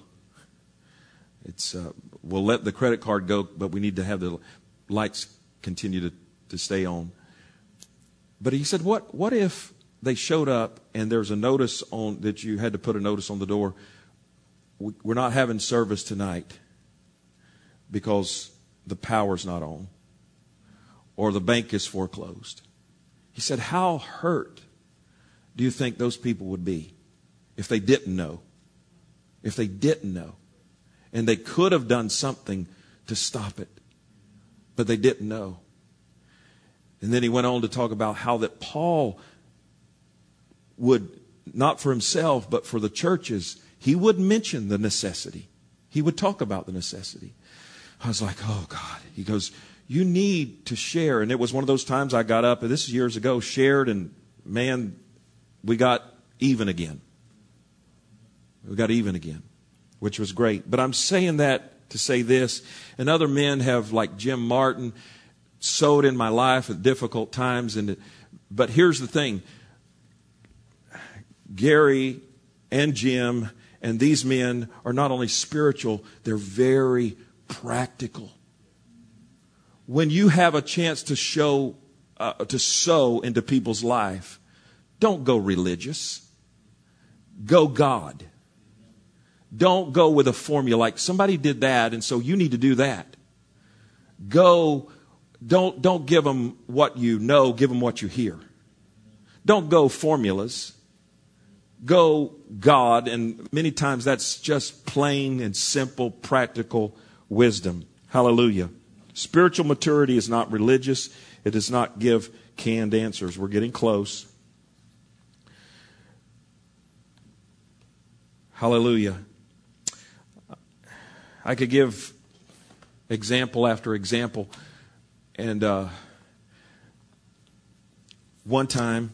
S1: We'll let the credit card go, but we need to have the lights continue to stay on. But he said, what if they showed up and there's a notice on that you had to put a notice on the door? We're not having service tonight because the power's not on, or the bank is foreclosed. He said, how hurt do you think those people would be if they didn't know? If they didn't know. And they could have done something to stop it, but they didn't know. And then he went on to talk about how that Paul would, not for himself, but for the churches, he would mention the necessity. He would talk about the necessity. I was like, oh God. He goes, you need to share. And it was one of those times I got up, and this is years ago, shared, and man, we got even again. We got even again, which was great. But I'm saying that to say this, and other men have, like Jim Martin, sowed in my life at difficult times. But here's the thing. Gary and Jim and these men are not only spiritual, they're very practical. When you have a chance to sow into people's life, don't go religious. Go God. Don't go with a formula like somebody did that and so you need to do that. Go, don't give them what you know, give them what you hear. Don't go formulas. Go God, and many times that's just plain and simple, practical wisdom. Hallelujah. Spiritual maturity is not religious. It does not give canned answers. We're getting close. Hallelujah. I could give example after example. And one time,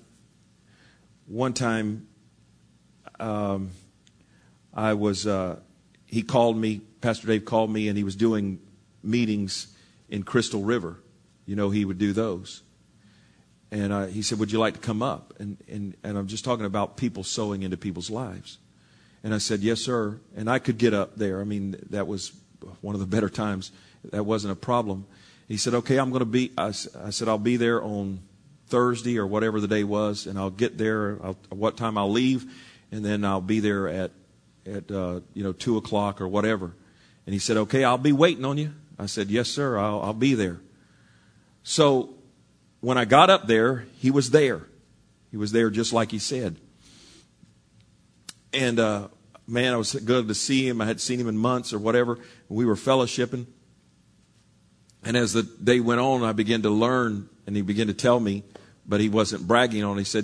S1: I was, he called me, Pastor Dave called me, and he was doing meetings in Crystal River. You know, he would do those. And he said, would you like to come up? And I'm just talking about people sowing into people's lives. And I said, yes, sir. And I could get up there. I mean, that was one of the better times. That wasn't a problem. He said, okay, I'm going to be, I said, I'll be there on Thursday or whatever the day was, and I'll get there, what time I'll leave, and then I'll be there at 2 o'clock or whatever. And he said, okay, I'll be waiting on you. I said, yes, sir, I'll be there. So when I got up there, he was there. He was there just like he said. And man, it was good to see him. I hadn't seen him in months or whatever. We were fellowshipping. And as the day went on, I began to learn, and he began to tell me, but he wasn't bragging on it. He said,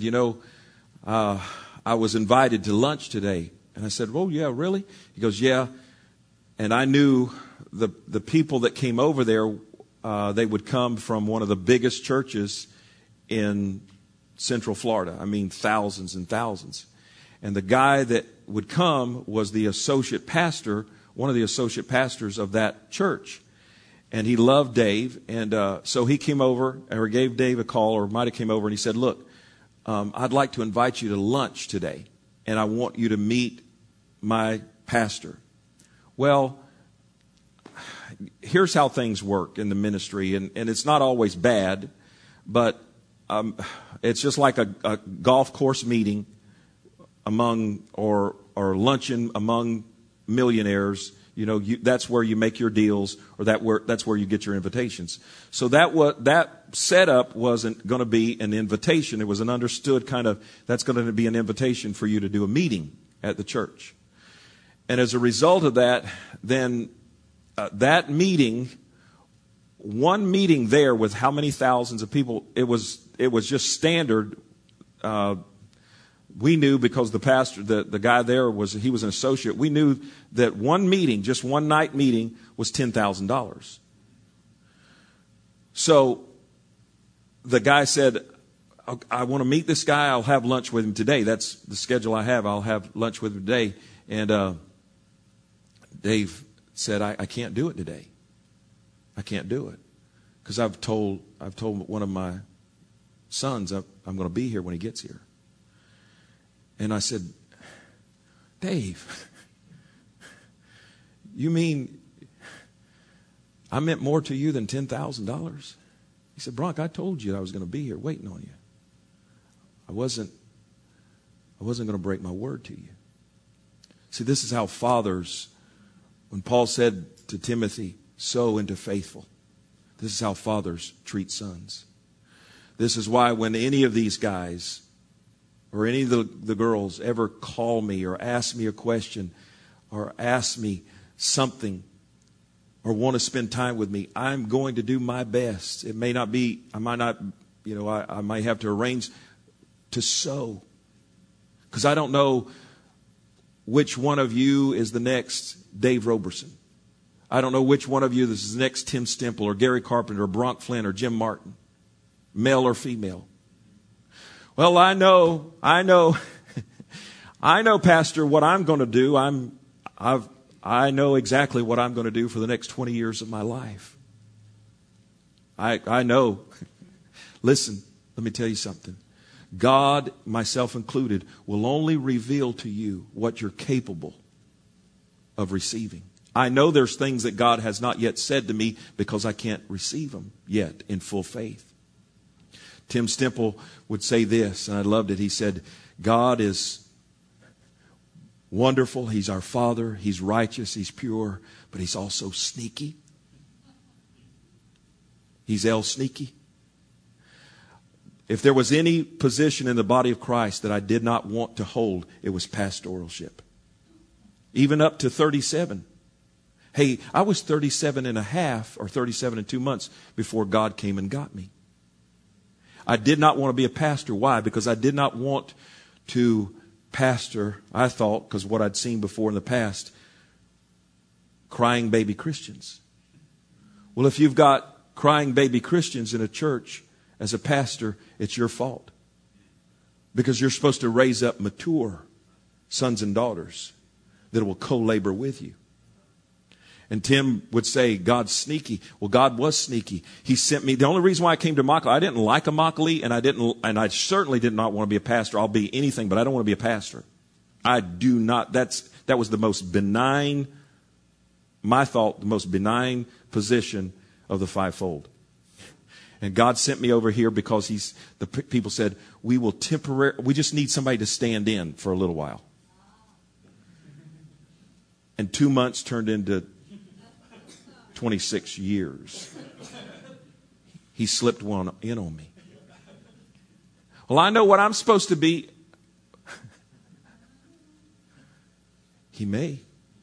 S1: I was invited to lunch today. And I said, oh, yeah, really? He goes, yeah. And I knew the people that came over there, they would come from one of the biggest churches in Central Florida. I mean, thousands and thousands. And the guy that would come was the associate pastor, one of the associate pastors of that church. And he loved Dave. And so he came over, or gave Dave a call, or might have came over, and he said, look, I'd like to invite you to lunch today. And I want you to meet my pastor. Well, here's how things work in the ministry. And it's not always bad, but it's just like a golf course meeting among, or luncheon among millionaires. You know, that's where you make your deals, or that's where you get your invitations. So that setup wasn't going to be an invitation. It was an understood kind of, that's going to be an invitation for you to do a meeting at the church. And as a result of that, then that meeting, one meeting there with how many thousands of people, it was just standard. We knew, because the pastor, the guy there he was an associate. We knew that one meeting, just one night meeting, was $10,000. So the guy said, I want to meet this guy. I'll have lunch with him today. That's the schedule I have. I'll have lunch with him today. And Dave said, I can't do it today. I can't do it. Because I've told one of my sons I'm going to be here when he gets here. And I said, Dave, You mean I meant more to you than $10,000? He said, Bronk, I told you I was going to be here waiting on you. I wasn't going to break my word to you. See, this is how fathers, when Paul said to Timothy, sow into faithful, this is how fathers treat sons. This is why when any of these guys or any of the girls ever call me or ask me a question or ask me something or want to spend time with me, I'm going to do my best. It may not be, I might not, I might have to arrange to sow. Because I don't know which one of you is the next Dave Roberson. I don't know which one of you this is the next Tim Stemple or Gary Carpenter or Bronk Flynn or Jim Martin, male or female. Well, I know, Pastor, what I'm going to do. I know exactly what I'm going to do for the next 20 years of my life. I know. Listen, let me tell you something. God, myself included, will only reveal to you what you're capable of receiving. I know there's things that God has not yet said to me because I can't receive them yet in full faith. Tim Stemple would say this, and I loved it. He said, God is wonderful. He's our Father. He's righteous. He's pure. But He's also sneaky. He's El Sneaky. If there was any position in the body of Christ that I did not want to hold, it was pastoralship. Even up to 37. Hey, I was 37 and a half or 37 and 2 months before God came and got me. I did not want to be a pastor. Why? Because I did not want to pastor, I thought, because what I'd seen before in the past, crying baby Christians. Well, if you've got crying baby Christians in a church as a pastor, it's your fault. Because you're supposed to raise up mature sons and daughters that will co-labor with you. And Tim would say, God's sneaky. Well, God was sneaky. He sent me. The only reason why I came to Immokalee, I didn't like Immokalee, and I certainly did not want to be a pastor. I'll be anything, but I don't want to be a pastor. I do not. That was the most benign, my thought, the most benign position of the fivefold. And God sent me over here because the people said, we just need somebody to stand in for a little while. And 2 months turned into 26 years. He slipped one in on me. Well, I know what I'm supposed to be. He may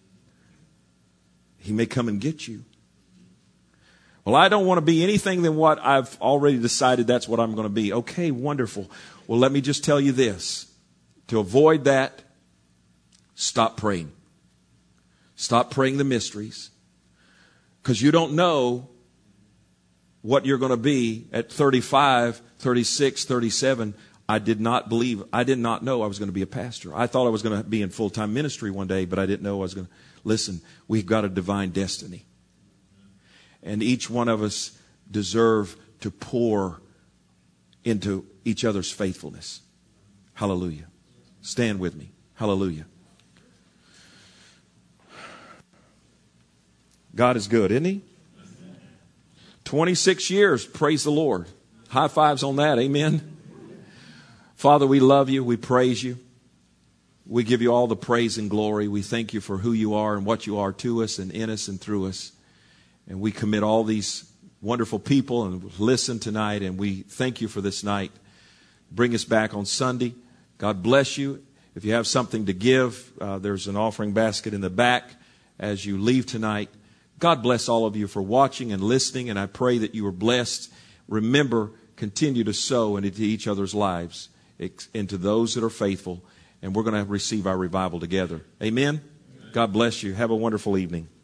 S1: come and get you. Well, I don't want to be anything than what I've already decided that's what I'm going to be. Okay, wonderful. Well, let me just tell you this. To avoid that, stop praying. Stop praying the mysteries. Because you don't know what you're going to be at 35, 36, 37. I did not know I was going to be a pastor. I thought I was going to be in full-time ministry one day, but I didn't know I was going to. Listen, we've got a divine destiny. And each one of us deserve to pour into each other's faithfulness. Hallelujah. Stand with me. Hallelujah. God is good, isn't He? 26 years. Praise the Lord. High fives on that. Amen. Father, we love you. We praise you. We give you all the praise and glory. We thank you for who you are and what you are to us and in us and through us. And we commit all these wonderful people and listen tonight. And we thank you for this night. Bring us back on Sunday. God bless you. If you have something to give, there's an offering basket in the back as you leave tonight. God bless all of you for watching and listening, and I pray that you are blessed. Remember, continue to sow into each other's lives, into those that are faithful, and we're going to receive our revival together. Amen? God bless you. Have a wonderful evening.